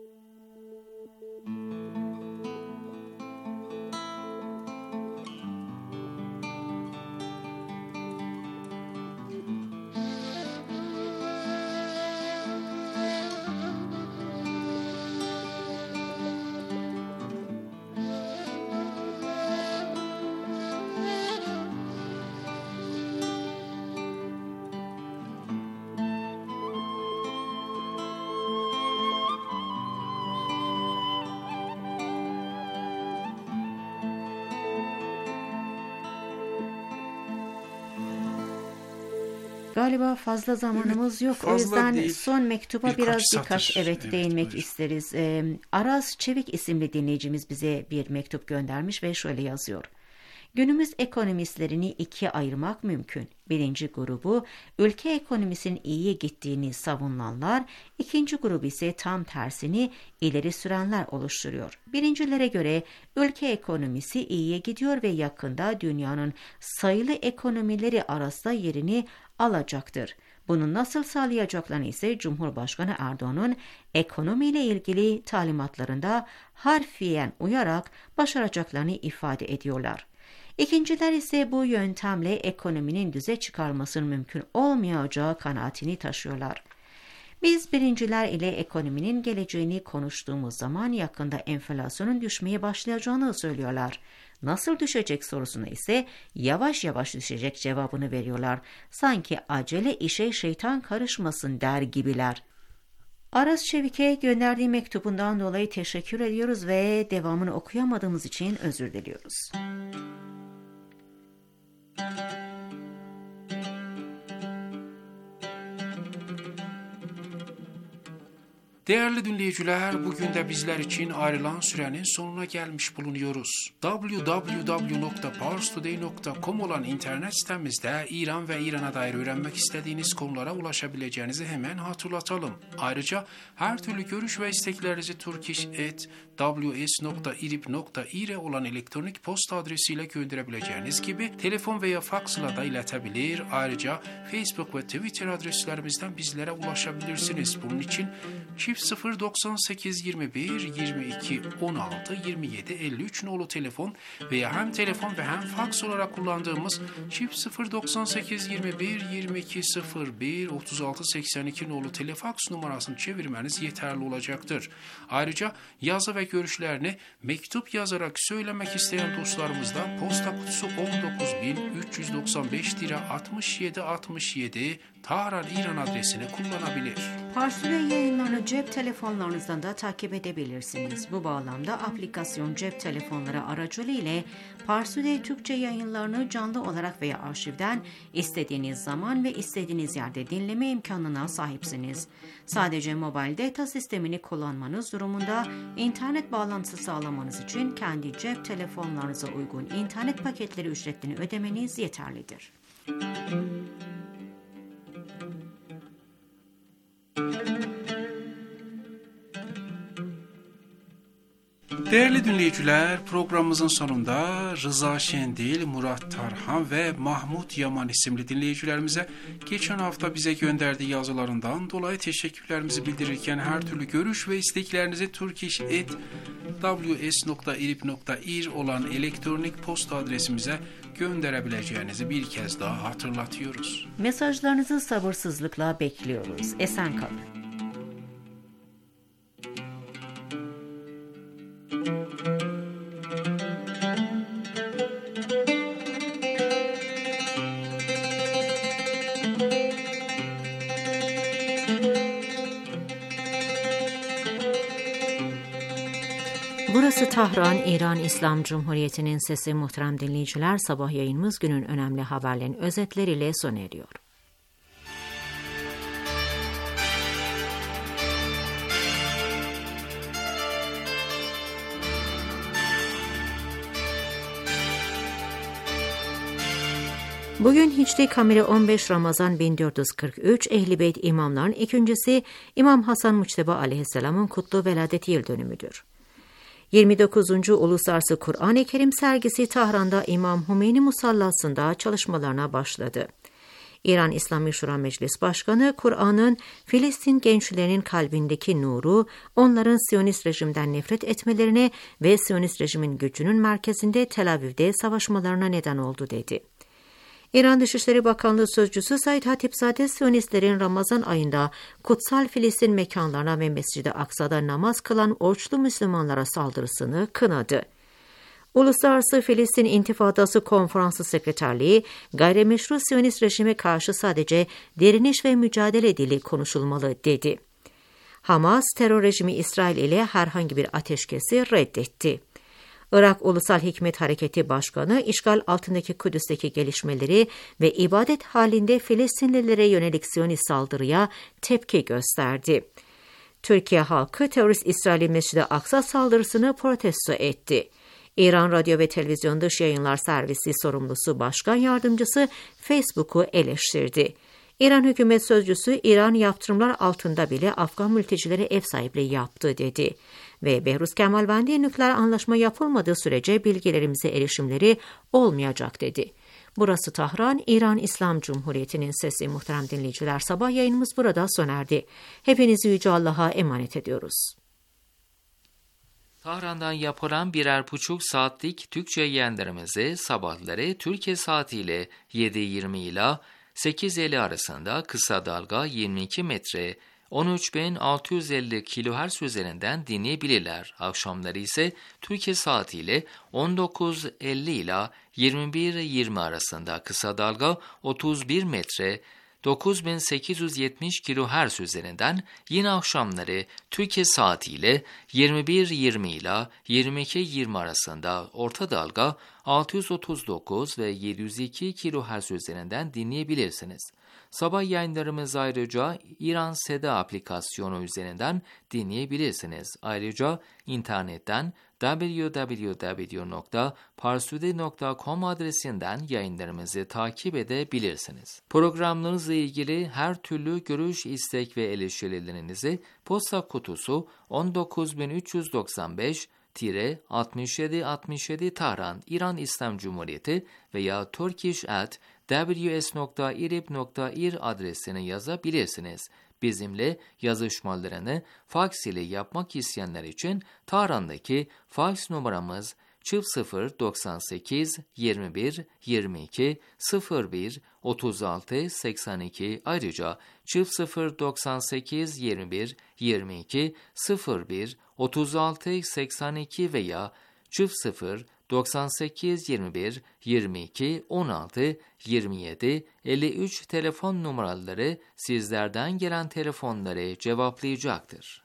Galiba fazla zamanımız yok. Fazla o yüzden değil. son mektuba Birkaç biraz satır. birkaç evet, Evet, değinmek buyur. isteriz. Ee, Aras Çevik isimli dinleyicimiz bize bir mektup göndermiş ve şöyle yazıyor. Günümüz ekonomistlerini ikiye ayırmak mümkün. Birinci grubu ülke ekonomisinin iyiye gittiğini savunanlar, ikinci grubu ise tam tersini ileri sürenler oluşturuyor. Birincilere göre ülke ekonomisi iyiye gidiyor ve yakında dünyanın sayılı ekonomileri arasında yerini alacaktır. Bunu nasıl sağlayacaklarını ise Cumhurbaşkanı Erdoğan'ın ekonomiyle ilgili talimatlarında harfiyen uyarak başaracaklarını ifade ediyorlar. İkinciler ise bu yöntemle ekonominin düze çıkarmasının mümkün olmayacağı kanaatini taşıyorlar. Biz birinciler ile ekonominin geleceğini konuştuğumuz zaman yakında enflasyonun düşmeye başlayacağını söylüyorlar. Nasıl düşecek sorusuna ise yavaş yavaş düşecek cevabını veriyorlar. Sanki acele işe şeytan karışmasın der gibiler. Aras Çevik'e gönderdiği mektubundan dolayı teşekkür ediyoruz ve devamını okuyamadığımız için özür diliyoruz. Değerli dinleyiciler, bugün de bizler için ayrılan sürenin sonuna gelmiş bulunuyoruz. double-u double-u double-u nokta pars today nokta com olan internet sitemizde İran ve İran'a dair öğrenmek istediğiniz konulara ulaşabileceğinizi hemen hatırlatalım. Ayrıca her türlü görüş ve isteklerinizi turkish at w s nokta irib nokta ir olan elektronik posta adresiyle gönderebileceğiniz gibi telefon veya faksla da iletebilir. Ayrıca Facebook ve Twitter adreslerimizden bizlere ulaşabilirsiniz. Bunun için çift sıfır doksan sekiz yirmi bir yirmi iki on altı yirmi yedi elli üç nolu telefon veya hem telefon ve hem faks olarak kullandığımız çift sıfır doksan sekiz yirmi bir yirmi iki sıfır bir otuz altı seksen iki nolu telefaks numarasını çevirmeniz yeterli olacaktır. Ayrıca yazı ve görüşlerini mektup yazarak söylemek isteyen dostlarımızdan posta kutusu on dokuz bin üç yüz doksan beş altmış yedi altmış yedi Tahran İran adresini kullanabilir. Parstoday yayınlarını cep telefonlarınızdan da takip edebilirsiniz. Bu bağlamda aplikasyon cep telefonları aracılığıyla Parstoday Türkçe yayınlarını canlı olarak veya arşivden istediğiniz zaman ve istediğiniz yerde dinleme imkanına sahipsiniz. Sadece mobil data sistemini kullanmanız durumunda internet bağlantısı sağlamanız için kendi cep telefonlarınıza uygun internet paketleri ücretini ödemeniz yeterlidir. Değerli dinleyiciler, programımızın sonunda Rıza Şendil, Murat Tarhan ve Mahmut Yaman isimli dinleyicilerimize geçen hafta bize gönderdiği yazılarından dolayı teşekkürlerimizi bildirirken her türlü görüş ve isteklerinizi turkish at w s nokta irib nokta ir olan elektronik posta adresimize gönderebileceğinizi bir kez daha hatırlatıyoruz. Mesajlarınızı sabırsızlıkla bekliyoruz. Esen kalın. Burası Tahran, İran İslam Cumhuriyeti'nin sesi. Muhterem dinleyiciler, sabah yayınımız günün önemli haberlerin özetleriyle sona eriyor. Bugün Hicri Kameri on beş Ramazan bin dört yüz kırk üç, Ehl-i Beyt imamların ikincisi İmam Hasan Mujteba Aleyhisselam'ın kutlu veladet yıl dönümüdür. yirmi dokuzuncu Uluslararası Kur'an-ı Kerim sergisi Tahran'da İmam Hümeyni Musallası'nda çalışmalarına başladı. İran İslami Şura Meclis Başkanı, Kur'an'ın Filistin gençlerinin kalbindeki nuru, onların Siyonist rejimden nefret etmelerine ve Siyonist rejimin gücünün merkezinde Tel Aviv'de savaşmalarına neden oldu dedi. İran Dışişleri Bakanlığı Sözcüsü Said Hatipzade, Siyonistlerin Ramazan ayında kutsal Filistin mekanlarına ve Mescid-i Aksa'da namaz kılan oruçlu Müslümanlara saldırısını kınadı. Uluslararası Filistin İntifadası Konferansı Sekreterliği, gayrimeşru Siyonist rejime karşı sadece direniş ve mücadele dili konuşulmalı dedi. Hamas, terör rejimi İsrail ile herhangi bir ateşkesi reddetti. Irak Ulusal Hikmet Hareketi Başkanı, işgal altındaki Kudüs'teki gelişmeleri ve ibadet halinde Filistinlilere yönelik Siyonist saldırıya tepki gösterdi. Türkiye halkı terörist İsrail'in Mescid-i Aksa saldırısını protesto etti. İran Radyo ve Televizyon Dış Yayınlar Servisi sorumlusu Başkan Yardımcısı Facebook'u eleştirdi. İran hükümet sözcüsü, İran yaptırımlar altında bile Afgan mültecilere ev sahipliği yaptı dedi. Ve Behruz Kemalvandi, nükleer anlaşma yapılmadığı sürece bilgilerimize erişimleri olmayacak dedi. Burası Tahran, İran İslam Cumhuriyeti'nin sesi. Muhterem dinleyiciler, sabah yayınımız burada sona erdi. Hepinizi Yüce Allah'a emanet ediyoruz. Tahran'dan yapılan birer buçuk saatlik Türkçe yayınlarımızı sabahları Türkiye saatiyle yedi yirmi ila sekiz elli arasında kısa dalga yirmi iki metre on üç bin altı yüz elli kilohertz üzerinden dinleyebilirler. Akşamları ise Türkiye saatiyle on dokuz elli ila yirmi bir yirmi arasında kısa dalga otuz bir metre dokuz bin sekiz yüz yetmiş kilohertz üzerinden, yine akşamları Türkiye saatiyle yirmi bir yirmi ila yirmi iki yirmi arasında orta dalga altı yüz otuz dokuz ve yedi yüz iki kilohertz üzerinden dinleyebilirsiniz. Sabah yayınlarımızı ayrıca İran Seda aplikasyonu üzerinden dinleyebilirsiniz. Ayrıca internetten double-u double-u double-u nokta parstoday nokta com adresinden yayınlarımızı takip edebilirsiniz. Programlarınızla ilgili her türlü görüş, istek ve eleştirilerinizi posta kutusu on dokuz bin üç yüz doksan beş altmış yedi altmış yedi Tahran, İran İslam Cumhuriyeti veya turkish at w s nokta irib nokta ir adresine yazabilirsiniz. Bizimle yazışmalarını faks ile yapmak isteyenler için Tahran'daki faks numaramız sıfır sıfır doksan sekiz yirmi bir yirmi iki sıfır bir otuz altı seksen iki, ayrıca sıfır sıfır doksan sekiz yirmi bir yirmi iki sıfır bir otuz altı seksen iki veya sıfır sıfır doksan sekiz yirmi bir yirmi iki on altı yirmi yedi elli üç telefon numaraları sizlerden gelen telefonları cevaplayacaktır.